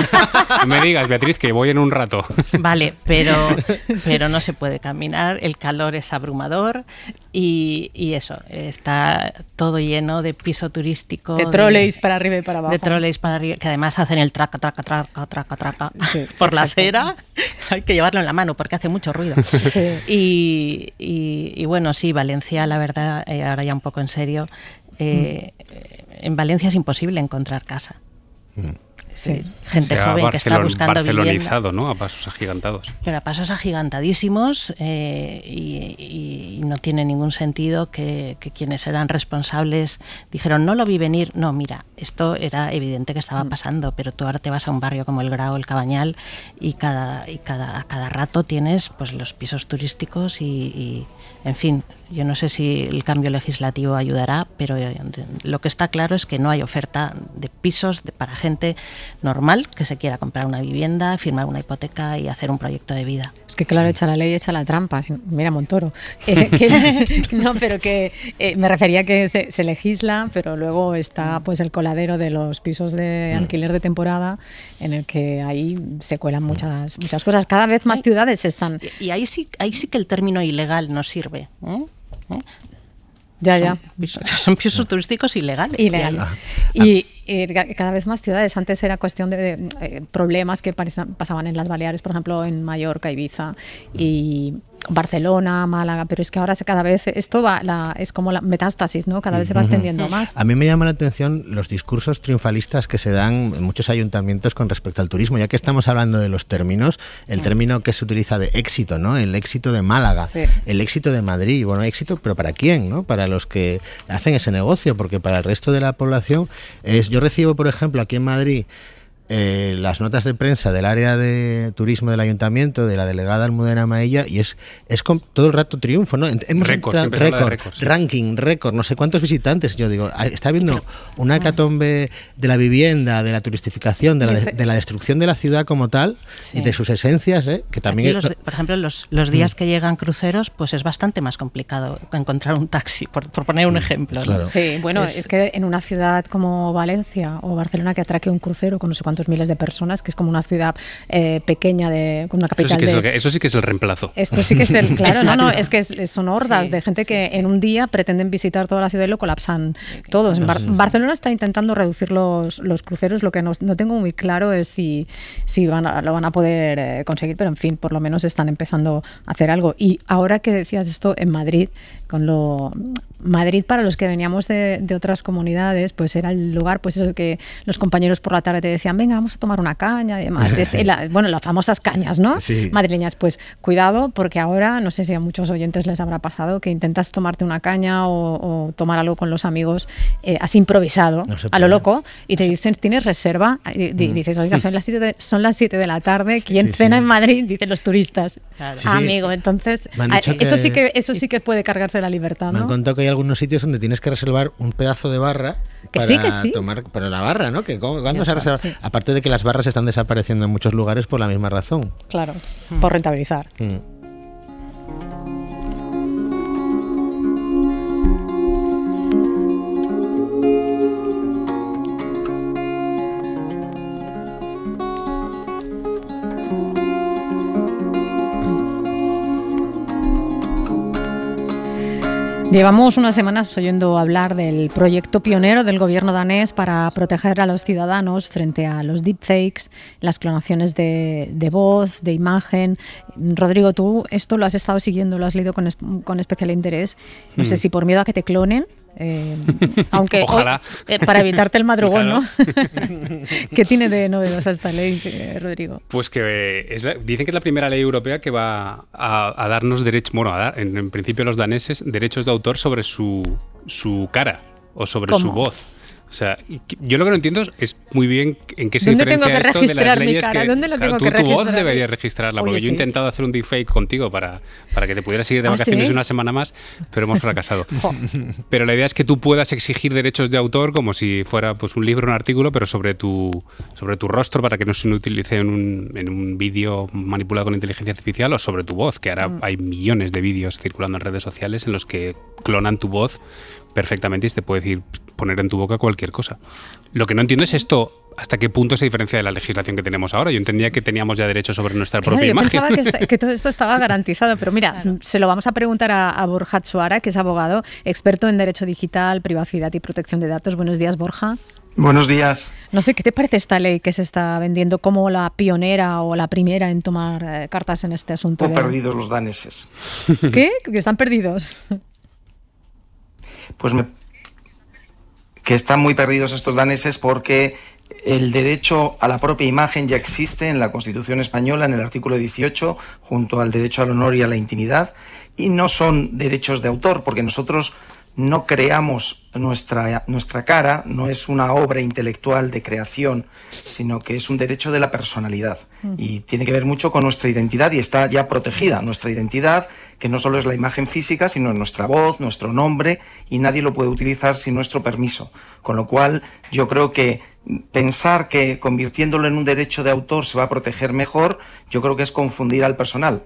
No me digas, Beatriz, que voy en un rato. Vale, pero, pero no se puede caminar, el calor es abrumador y, y eso, está todo lleno de piso turístico. De trolleys para arriba y para abajo. De trolleys para arriba, que además hacen el traca, traca, traca, traca, traca sí, por la acera. Hay que llevarlo en la mano porque hace mucho ruido. Sí. Y, y, y bueno, sí, Valencia, la verdad, eh, ahora ya un poco en serio, eh, mm. en Valencia es imposible encontrar casa. Mm. Sí. Gente Se ha joven que está barcelon- buscando barcelonizado, vivienda. ¿no? A pasos agigantados. Pero a pasos agigantadísimos eh, y, y- y no tiene ningún sentido que, que quienes eran responsables dijeron no lo vi venir. No, mira, esto era evidente que estaba pasando, pero tú ahora te vas a un barrio como el Grao, el Cabañal y cada y cada a cada rato tienes pues los pisos turísticos y, y en fin, yo no sé si el cambio legislativo ayudará, pero eh, lo que está claro es que no hay oferta de pisos de, para gente normal que se quiera comprar una vivienda, firmar una hipoteca y hacer un proyecto de vida. Es que claro, echa la ley, echa la trampa. Mira Montoro. Eh, que- no, pero que eh, me refería que se, se legisla, pero luego está pues el coladero de los pisos de alquiler de temporada, en el que ahí se cuelan muchas muchas cosas. Cada vez más ciudades están. Y, y ahí sí, ahí sí que el término ilegal no sirve. ¿eh? ¿Eh? Ya, Son ya. pisos- son pisos turísticos ilegales. Ilegal. Ah, Y, y ca- cada vez más ciudades. Antes era cuestión de, de, eh, problemas que pareza- pasaban en las Baleares, por ejemplo, en Mallorca, Ibiza y Barcelona, Málaga, pero es que ahora se cada vez esto va la, es como la metástasis, ¿no? Cada vez se va extendiendo más. A mí me llama la atención los discursos triunfalistas que se dan en muchos ayuntamientos con respecto al turismo. Ya que estamos hablando de los términos, el término que se utiliza de éxito, ¿no? El éxito de Málaga, Sí. el éxito de Madrid. Bueno, éxito, pero ¿para quién? ¿No? Para los que hacen ese negocio, porque para el resto de la población es. Yo recibo, por ejemplo, aquí en Madrid. Eh, las notas de prensa del área de turismo del ayuntamiento, de la delegada Almudena Maella, y es es con todo el rato triunfo, ¿no? Ent- Hemos Récord, entrado- siempre se habla de récord, récord, sí. ranking, récord, no sé cuántos visitantes. Yo digo, ah, está habiendo una hecatombe de la vivienda, de la turistificación, de la, de, de la destrucción de la ciudad como tal Sí. y de sus esencias, ¿eh? Que también Aquí es- los- por ejemplo, los, los días que llegan cruceros, pues es bastante más complicado encontrar un taxi, por, por poner un ejemplo. ¿no? claro. Sí, bueno, Es- es, que en una ciudad como Valencia o Barcelona que atraque un crucero con no sé cuántos miles de personas, que es como una ciudad eh, pequeña de con una Eso sí, capital que es de el, que- eso sí que es el reemplazo. Esto sí que es el, claro, no, no, es que es- son hordas Sí, de gente que sí, sí. en un día pretenden visitar toda la ciudad y lo colapsan todos. En Bar- Barcelona está intentando reducir los, los cruceros, lo que no, no tengo muy claro es si, si van a- lo van a poder eh, conseguir, pero en fin, por lo menos están empezando a hacer algo. Y ahora que decías esto en Madrid, con lo Madrid para los que veníamos de, de otras comunidades, pues era el lugar, pues eso que los compañeros por la tarde te decían, venga, vamos a tomar una caña y demás. Este, la- bueno, las famosas cañas, ¿no? Sí. Madrileñas, pues cuidado, porque ahora, no sé si a muchos oyentes les habrá pasado, que intentas tomarte una caña o, o tomar algo con los amigos eh, así improvisado, No se a lo puede. loco, y te dicen, ¿tienes reserva? Y di- dices, oiga, son las siete de, son las siete de la tarde, ¿quién sí, cena sí. en Madrid? Dicen los turistas. Claro. Sí, Ah, sí, amigo, sí. entonces, Me han ah, dicho eso que- sí que eso sí que puede cargarse la libertad, Me han ¿no? contado que hay algunos sitios donde tienes que reservar un pedazo de barra Que para sí, que sí. tomar, pero la barra, ¿no? Que cómo- ¿cuándo Ya se ha está, reservado? sí. Aparte de que las barras están desapareciendo en muchos lugares por la misma razón. Claro, por rentabilizar. Mm. Llevamos unas semanas oyendo hablar del proyecto pionero del gobierno danés para proteger a los ciudadanos frente a los deepfakes, las clonaciones de, de voz, de imagen. Rodrigo, tú esto lo has estado siguiendo, lo has leído con, es- con especial interés. No sé Mm. si por miedo a que te clonen. Eh, aunque Ojalá. eh, para evitarte el madrugón, Claro. ¿no? ¿Qué tiene de novedosa esta ley, eh, Rodrigo? Pues que eh, es la- dicen que es la primera ley europea que va a, a darnos derechos, bueno, a dar, en, en principio los daneses, derechos de autor sobre su, su cara o sobre su ¿Cómo? voz. O sea, y que- yo lo que no entiendo es muy bien en qué se ¿Dónde diferencia tengo que esto de registrar las mi leyes cara? que ¿Dónde la claro, tengo tú, que tu voz registrar? deberías registrarla, Oye, porque yo he sí. intentado hacer un deepfake contigo para, para que te pudieras ir de ¿Ah, vacaciones sí? una semana más, pero hemos fracasado. Jo. Pero la idea es que tú puedas exigir derechos de autor como si fuera pues un libro, un artículo, pero sobre tu sobre tu rostro para que no se utilice en un, en un vídeo manipulado con inteligencia artificial o sobre tu voz, que ahora Mm. hay millones de vídeos circulando en redes sociales en los que clonan tu voz perfectamente y te puede decir poner en tu boca cualquier cosa. Lo que no entiendo es esto, hasta qué punto se diferencia de la legislación que tenemos ahora. Yo entendía que teníamos ya derechos sobre nuestra Claro, propia yo imagen. pensaba que, esta- que todo esto estaba garantizado, pero mira, se lo vamos a preguntar a, a Borja Tsuara, que es abogado, experto en derecho digital, privacidad y protección de datos. Buenos días, Borja. Buenos días. No sé, ¿qué te parece esta ley que se está vendiendo como la pionera o la primera en tomar eh, cartas en este asunto? O de- perdidos los daneses. ¿Qué? ¿Que están perdidos? Pues me... que están muy perdidos estos daneses porque El derecho a la propia imagen ya existe en la Constitución española, en el artículo dieciocho, junto al derecho al honor y a la intimidad, y no son derechos de autor, porque nosotros no creamos nuestra, nuestra cara, no es una obra intelectual de creación, sino que es un derecho de la personalidad. Y tiene que ver mucho con nuestra identidad y está ya protegida. Nuestra identidad, que no solo es la imagen física, sino nuestra voz, nuestro nombre, y nadie lo puede utilizar sin nuestro permiso. Con lo cual, yo creo que pensar que convirtiéndolo en un derecho de autor se va a proteger mejor, yo creo que es confundir al personal.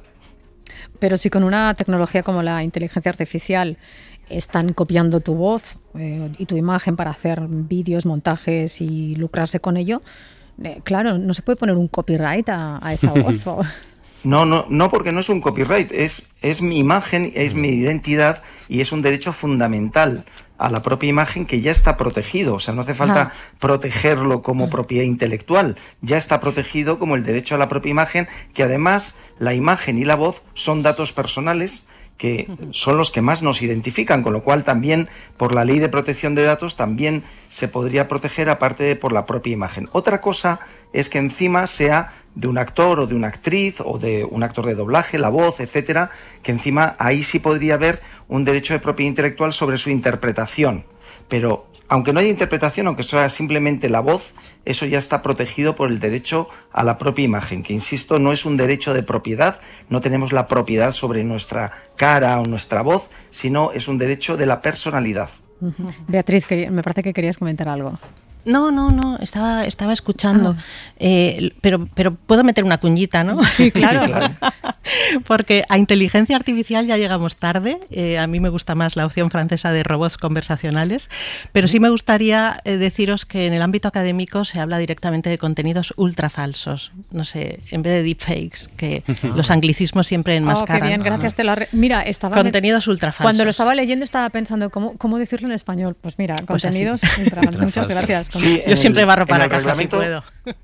Pero si con una tecnología como la inteligencia artificial están copiando tu voz eh, y tu imagen para hacer vídeos, montajes y lucrarse con ello, eh, claro, no se puede poner un copyright a, a esa voz. No, no, no, porque no es un copyright, es, es mi imagen, es mi identidad y es un derecho fundamental a la propia imagen que ya está protegido. O sea, no hace falta ah. protegerlo como propiedad intelectual, ya está protegido como el derecho a la propia imagen, que además la imagen y la voz son datos personales que son los que más nos identifican, con lo cual también por la ley de protección de datos también se podría proteger aparte de por la propia imagen. Otra cosa es que encima sea de un actor o de una actriz o de un actor de doblaje, la voz, etcétera, que encima ahí sí podría haber un derecho de propiedad intelectual sobre su interpretación. Pero aunque no haya interpretación, aunque sea simplemente la voz, eso ya está protegido por el derecho a la propia imagen, que insisto, no es un derecho de propiedad, no tenemos la propiedad sobre nuestra cara o nuestra voz, sino es un derecho de la personalidad. Beatriz, que me parece que querías comentar algo. No, no, no, estaba, estaba escuchando, ah. eh, pero, pero puedo meter una cuñita, ¿no? Sí, claro. Sí, claro. Porque a inteligencia artificial ya llegamos tarde, eh, a mí me gusta más la opción francesa de robots conversacionales, pero sí me gustaría eh, deciros que en el ámbito académico se habla directamente de contenidos ultra falsos, no sé, en vez de deepfakes, que uh-huh. los anglicismos siempre enmascaran. Oh, qué bien, gracias. Uh-huh. Te la re- Mira, estaba contenidos ultra falsos. Cuando lo estaba leyendo estaba pensando, ¿cómo, cómo decirlo en español? Pues mira, pues contenidos ultra falsos. Muchas gracias. Sí, yo siempre el, barro para casa si puedo.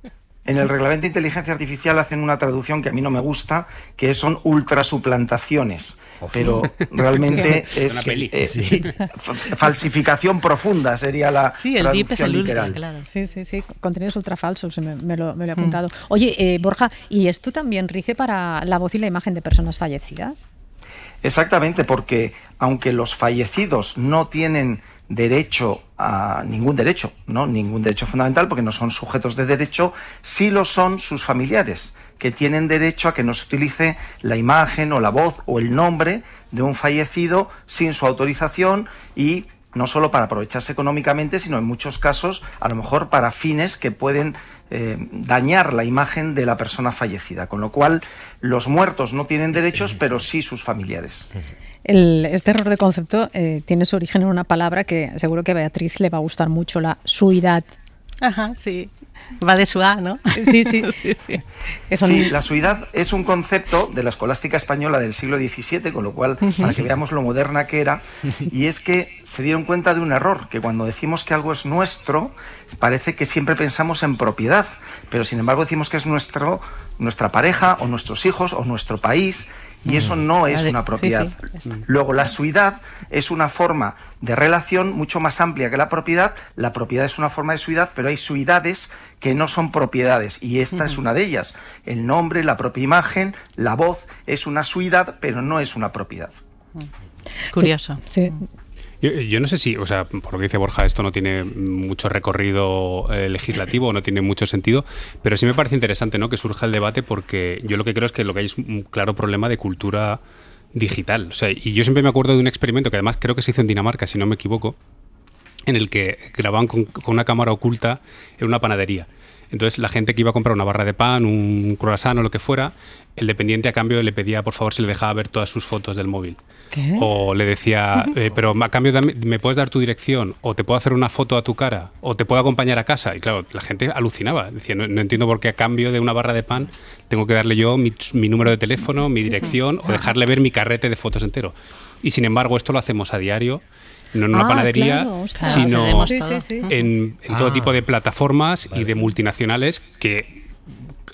En el reglamento de inteligencia artificial hacen una traducción que a mí no me gusta, que son ultrasuplantaciones, pero realmente es eh, sí. falsificación profunda sería la sí, el traducción deep es el literal. Ultra, claro. Sí, sí, sí, contenidos ultrafalsos, me, me, lo, me lo he apuntado. Mm. Oye, eh, Borja, ¿y esto también rige para la voz y la imagen de personas fallecidas? Exactamente, porque aunque los fallecidos no tienen derecho a ningún derecho, ¿no? Ningún derecho fundamental, porque no son sujetos de derecho, sí lo son sus familiares, que tienen derecho a que no se utilice la imagen o la voz o el nombre de un fallecido sin su autorización y no solo para aprovecharse económicamente, sino en muchos casos, a lo mejor para fines que pueden eh, dañar la imagen de la persona fallecida. Con lo cual, los muertos no tienen derechos, pero sí sus familiares. El, este error de concepto eh, tiene su origen en una palabra que seguro que a Beatriz le va a gustar mucho, la suidad. Ajá, sí. Va de su A, ¿no? Sí, sí. sí, sí. Eso sí, no... la suidad es un concepto de la escolástica española del siglo diecisiete, con lo cual, para que veamos lo moderna que era, y es que se dieron cuenta de un error, que cuando decimos que algo es nuestro, parece que siempre pensamos en propiedad, pero sin embargo decimos que es nuestro, nuestra pareja, o nuestros hijos, o nuestro país, y eso no es una propiedad. Sí, sí. Luego, la suidad es una forma de relación mucho más amplia que la propiedad. La propiedad es una forma de suidad, pero hay suidades que no son propiedades, y esta uh-huh. es una de ellas. El nombre, la propia imagen, la voz, es una suidad, pero no es una propiedad. Es curioso. Sí. Yo, yo no sé si, o sea, por lo que dice Borja, esto no tiene mucho recorrido eh, legislativo, no tiene mucho sentido, pero sí me parece interesante, ¿no?, que surja el debate, porque yo lo que creo es que lo que hay es un claro problema de cultura digital. O sea, y yo siempre me acuerdo de un experimento que además creo que se hizo en Dinamarca, si no me equivoco, en el que grababan con, con una cámara oculta en una panadería. Entonces la gente que iba a comprar una barra de pan, un croissant o lo que fuera, el dependiente a cambio le pedía por favor si le dejaba ver todas sus fotos del móvil. ¿Qué? O le decía, eh, pero a cambio de, me puedes dar tu dirección, o te puedo hacer una foto a tu cara, o te puedo acompañar a casa. Y claro, la gente alucinaba. Decía, no, no entiendo por qué a cambio de una barra de pan tengo que darle yo mi, mi número de teléfono, mi dirección, sí, sí. o dejarle ver mi carrete de fotos entero. Y sin embargo esto lo hacemos a diario. No en una ah, panadería, claro, sino sí, sí, sí. en, en ah. todo tipo de plataformas y de multinacionales que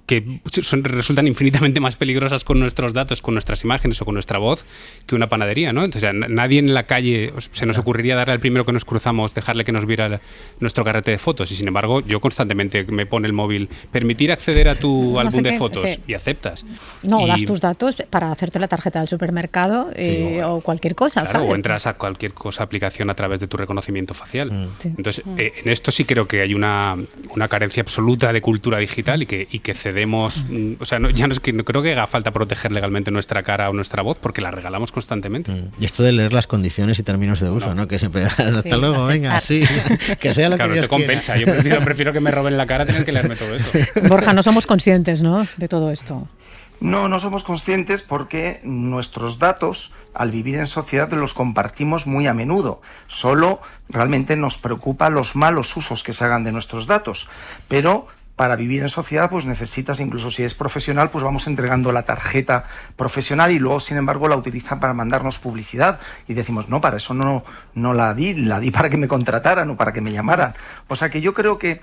que son, resultan infinitamente más peligrosas con nuestros datos, con nuestras imágenes o con nuestra voz que una panadería, ¿no? Entonces, nadie en la calle se nos ocurriría darle al primero que nos cruzamos, dejarle que nos viera el, nuestro carrete de fotos. Y sin embargo, yo constantemente me pone el móvil, permitir acceder a tu no álbum sé de qué, fotos sí. y aceptas. No, y, das tus datos para hacerte la tarjeta del supermercado eh, sí, o, o cualquier cosa, claro, ¿sabes? O entras a cualquier cosa, aplicación a través de tu reconocimiento facial. Mm. Sí. Entonces, eh, en esto sí creo que hay una, una carencia absoluta de cultura digital y que, y que cedemos... Mm. O sea, no, ya no es que no creo que haga falta proteger legalmente nuestra cara o nuestra voz porque la regalamos constantemente. Mm. Y esto de leer las condiciones y términos de uso, ¿no? ¿no? Que siempre, hasta sí, luego, venga, sí, que sea lo claro, que Dios te compensa. quiera. Yo prefiero, prefiero que me roben la cara tener que leerme todo eso. Borja, no somos conscientes, ¿no?, de todo esto. No, no somos conscientes porque nuestros datos, al vivir en sociedad, los compartimos muy a menudo. Solo realmente nos preocupa los malos usos que se hagan de nuestros datos. Pero para vivir en sociedad, pues necesitas, incluso si es profesional, pues vamos entregando la tarjeta profesional y luego, sin embargo, la utilizan para mandarnos publicidad. Y decimos, no, para eso no, no la di, la di para que me contrataran o para que me llamaran. O sea que yo creo que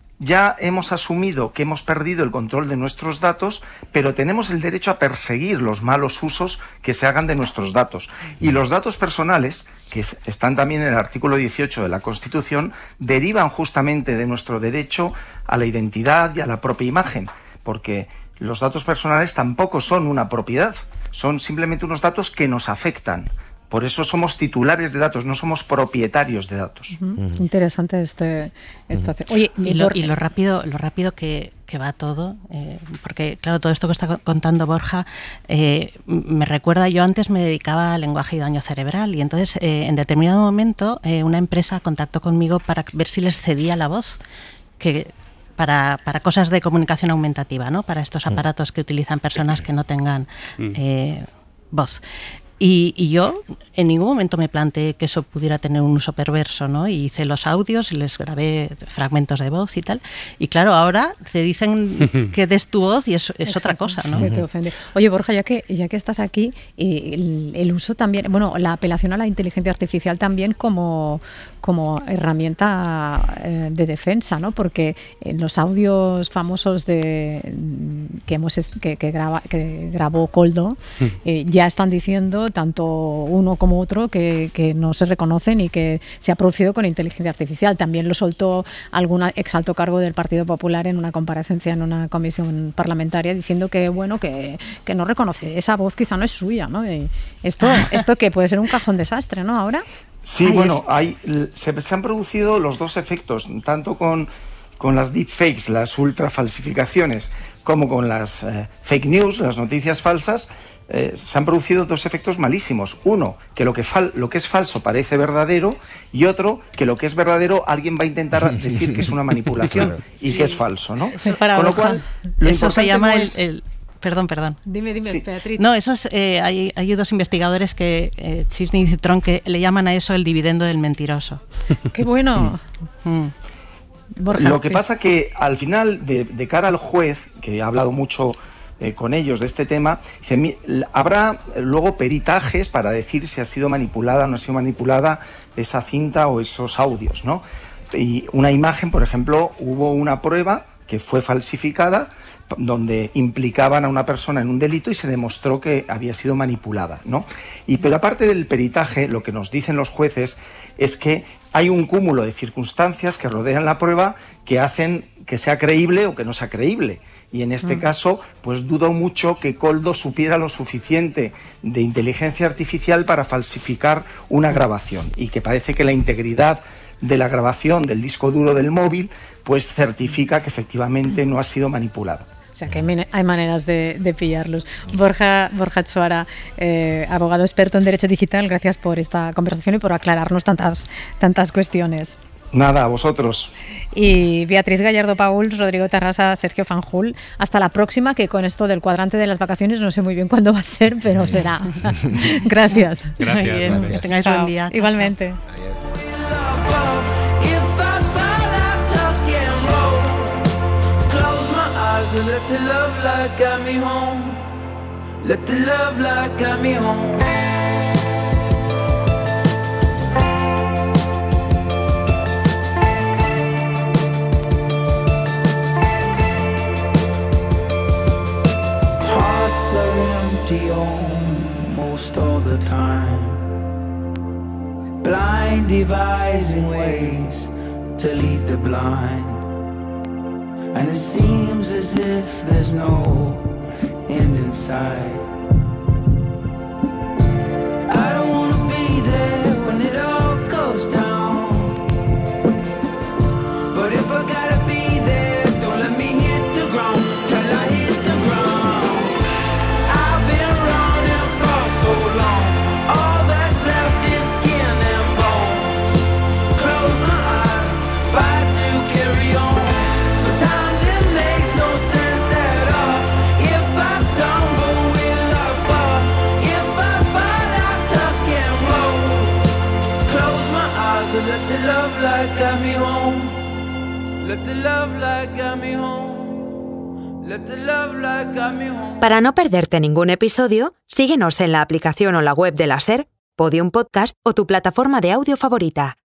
ya hemos asumido que hemos perdido el control de nuestros datos, pero tenemos el derecho a perseguir los malos usos que se hagan de nuestros datos. Y los datos personales, que están también en el artículo dieciocho de la Constitución, derivan justamente de nuestro derecho a la identidad y a la propia imagen, porque los datos personales tampoco son una propiedad, son simplemente unos datos que nos afectan. Por eso somos titulares de datos, no somos propietarios de datos. Uh-huh. Uh-huh. Interesante este, este uh-huh. Oye, y lo, y lo rápido, lo rápido que, que va todo, eh, porque claro, todo esto que está contando Borja eh, me recuerda, yo antes me dedicaba al lenguaje y daño cerebral y entonces eh, en determinado momento eh, una empresa contactó conmigo para ver si les cedía la voz, que para, para cosas de comunicación aumentativa, ¿no? Para estos aparatos que utilizan personas que no tengan eh, voz. Y, y yo en ningún momento me planteé que eso pudiera tener un uso perverso, ¿no? Y hice los audios, les grabé fragmentos de voz y tal. Y claro, ahora te dicen que des tu voz y es, es otra cosa, ¿no? Que te ofende. Oye, Borja, ya que, ya que estás aquí, el, el uso también, bueno, la apelación a la inteligencia artificial también como, como herramienta eh, de defensa, ¿no? Porque en los audios famosos de que hemos que, que, graba, que grabó Koldo eh, ya están diciendo tanto uno como otro que, que no se reconocen y que se ha producido con inteligencia artificial. También lo soltó algún exalto cargo del Partido Popular en una comparecencia en una comisión parlamentaria diciendo que bueno que, que no reconoce, esa voz quizá no es suya, ¿no? Y esto, esto que puede ser un cajón desastre, ¿no? Ahora. Sí, Ay, bueno, es... hay, se, se han producido los dos efectos, tanto con con las deepfakes, las ultrafalsificaciones, como con las eh, fake news, las noticias falsas. Eh, se han producido dos efectos malísimos. Uno, que lo que, fal lo que es falso parece verdadero, y otro, que lo que es verdadero alguien va a intentar decir que es una manipulación claro. y sí. que es falso, ¿no? Con lo cual, lo eso se llama no es... el, el... Perdón, perdón. Dime, dime, sí. Beatriz. No, eso es, eh, hay, hay dos investigadores que, eh, Chisny y Citrón, que le llaman a eso el dividendo del mentiroso. ¡Qué bueno! mm. Borja, lo que sí. pasa que al final, de, de cara al juez, que ha hablado mucho eh, con ellos de este tema, dice, habrá luego peritajes para decir si ha sido manipulada o no ha sido manipulada esa cinta o esos audios, ¿no? Y una imagen, por ejemplo, hubo una prueba que fue falsificada, donde implicaban a una persona en un delito y se demostró que había sido manipulada, ¿no? Y pero aparte del peritaje, lo que nos dicen los jueces es que hay un cúmulo de circunstancias que rodean la prueba que hacen que sea creíble o que no sea creíble. Y en este mm. caso, pues dudo mucho que Koldo supiera lo suficiente de inteligencia artificial para falsificar una grabación, y que parece que la integridad de la grabación del disco duro del móvil pues certifica que efectivamente no ha sido manipulada. O sea que hay, hay maneras de, de pillarlos. Borja, Borja Txoara, eh, abogado experto en Derecho Digital, gracias por esta conversación y por aclararnos tantas, tantas cuestiones. Nada, a vosotros. Y Beatriz Gallardo Paul, Rodrigo Tarrasa, Sergio Fanjul, hasta la próxima, que con esto del cuadrante de las vacaciones no sé muy bien cuándo va a ser, pero será. Gracias. Gracias. Muy bien. Gracias. Que tengáis Chao. buen día. Chao, igualmente. Chao. So let the love light guide me home. Let the love light guide me home. mind devising ways to lead the blind. And it seems as if there's no end in sight. I don't wanna be there when it all goes down, but if I gotta be there, don't let me hit the ground till I hit the ground. I've been running for so long, all that's left is skin and bones. Close my eyes, fight to carry on. Sometimes it makes no sense at all. If I stumble, will I fall? If I fall, I'll tuck and roll. Close my eyes and let the love light guide me home. Let the love light guide me home. Let the love light guide me home. Para no perderte ningún episodio, síguenos en la aplicación o la web de la SER, Podium Podcast o tu plataforma de audio favorita.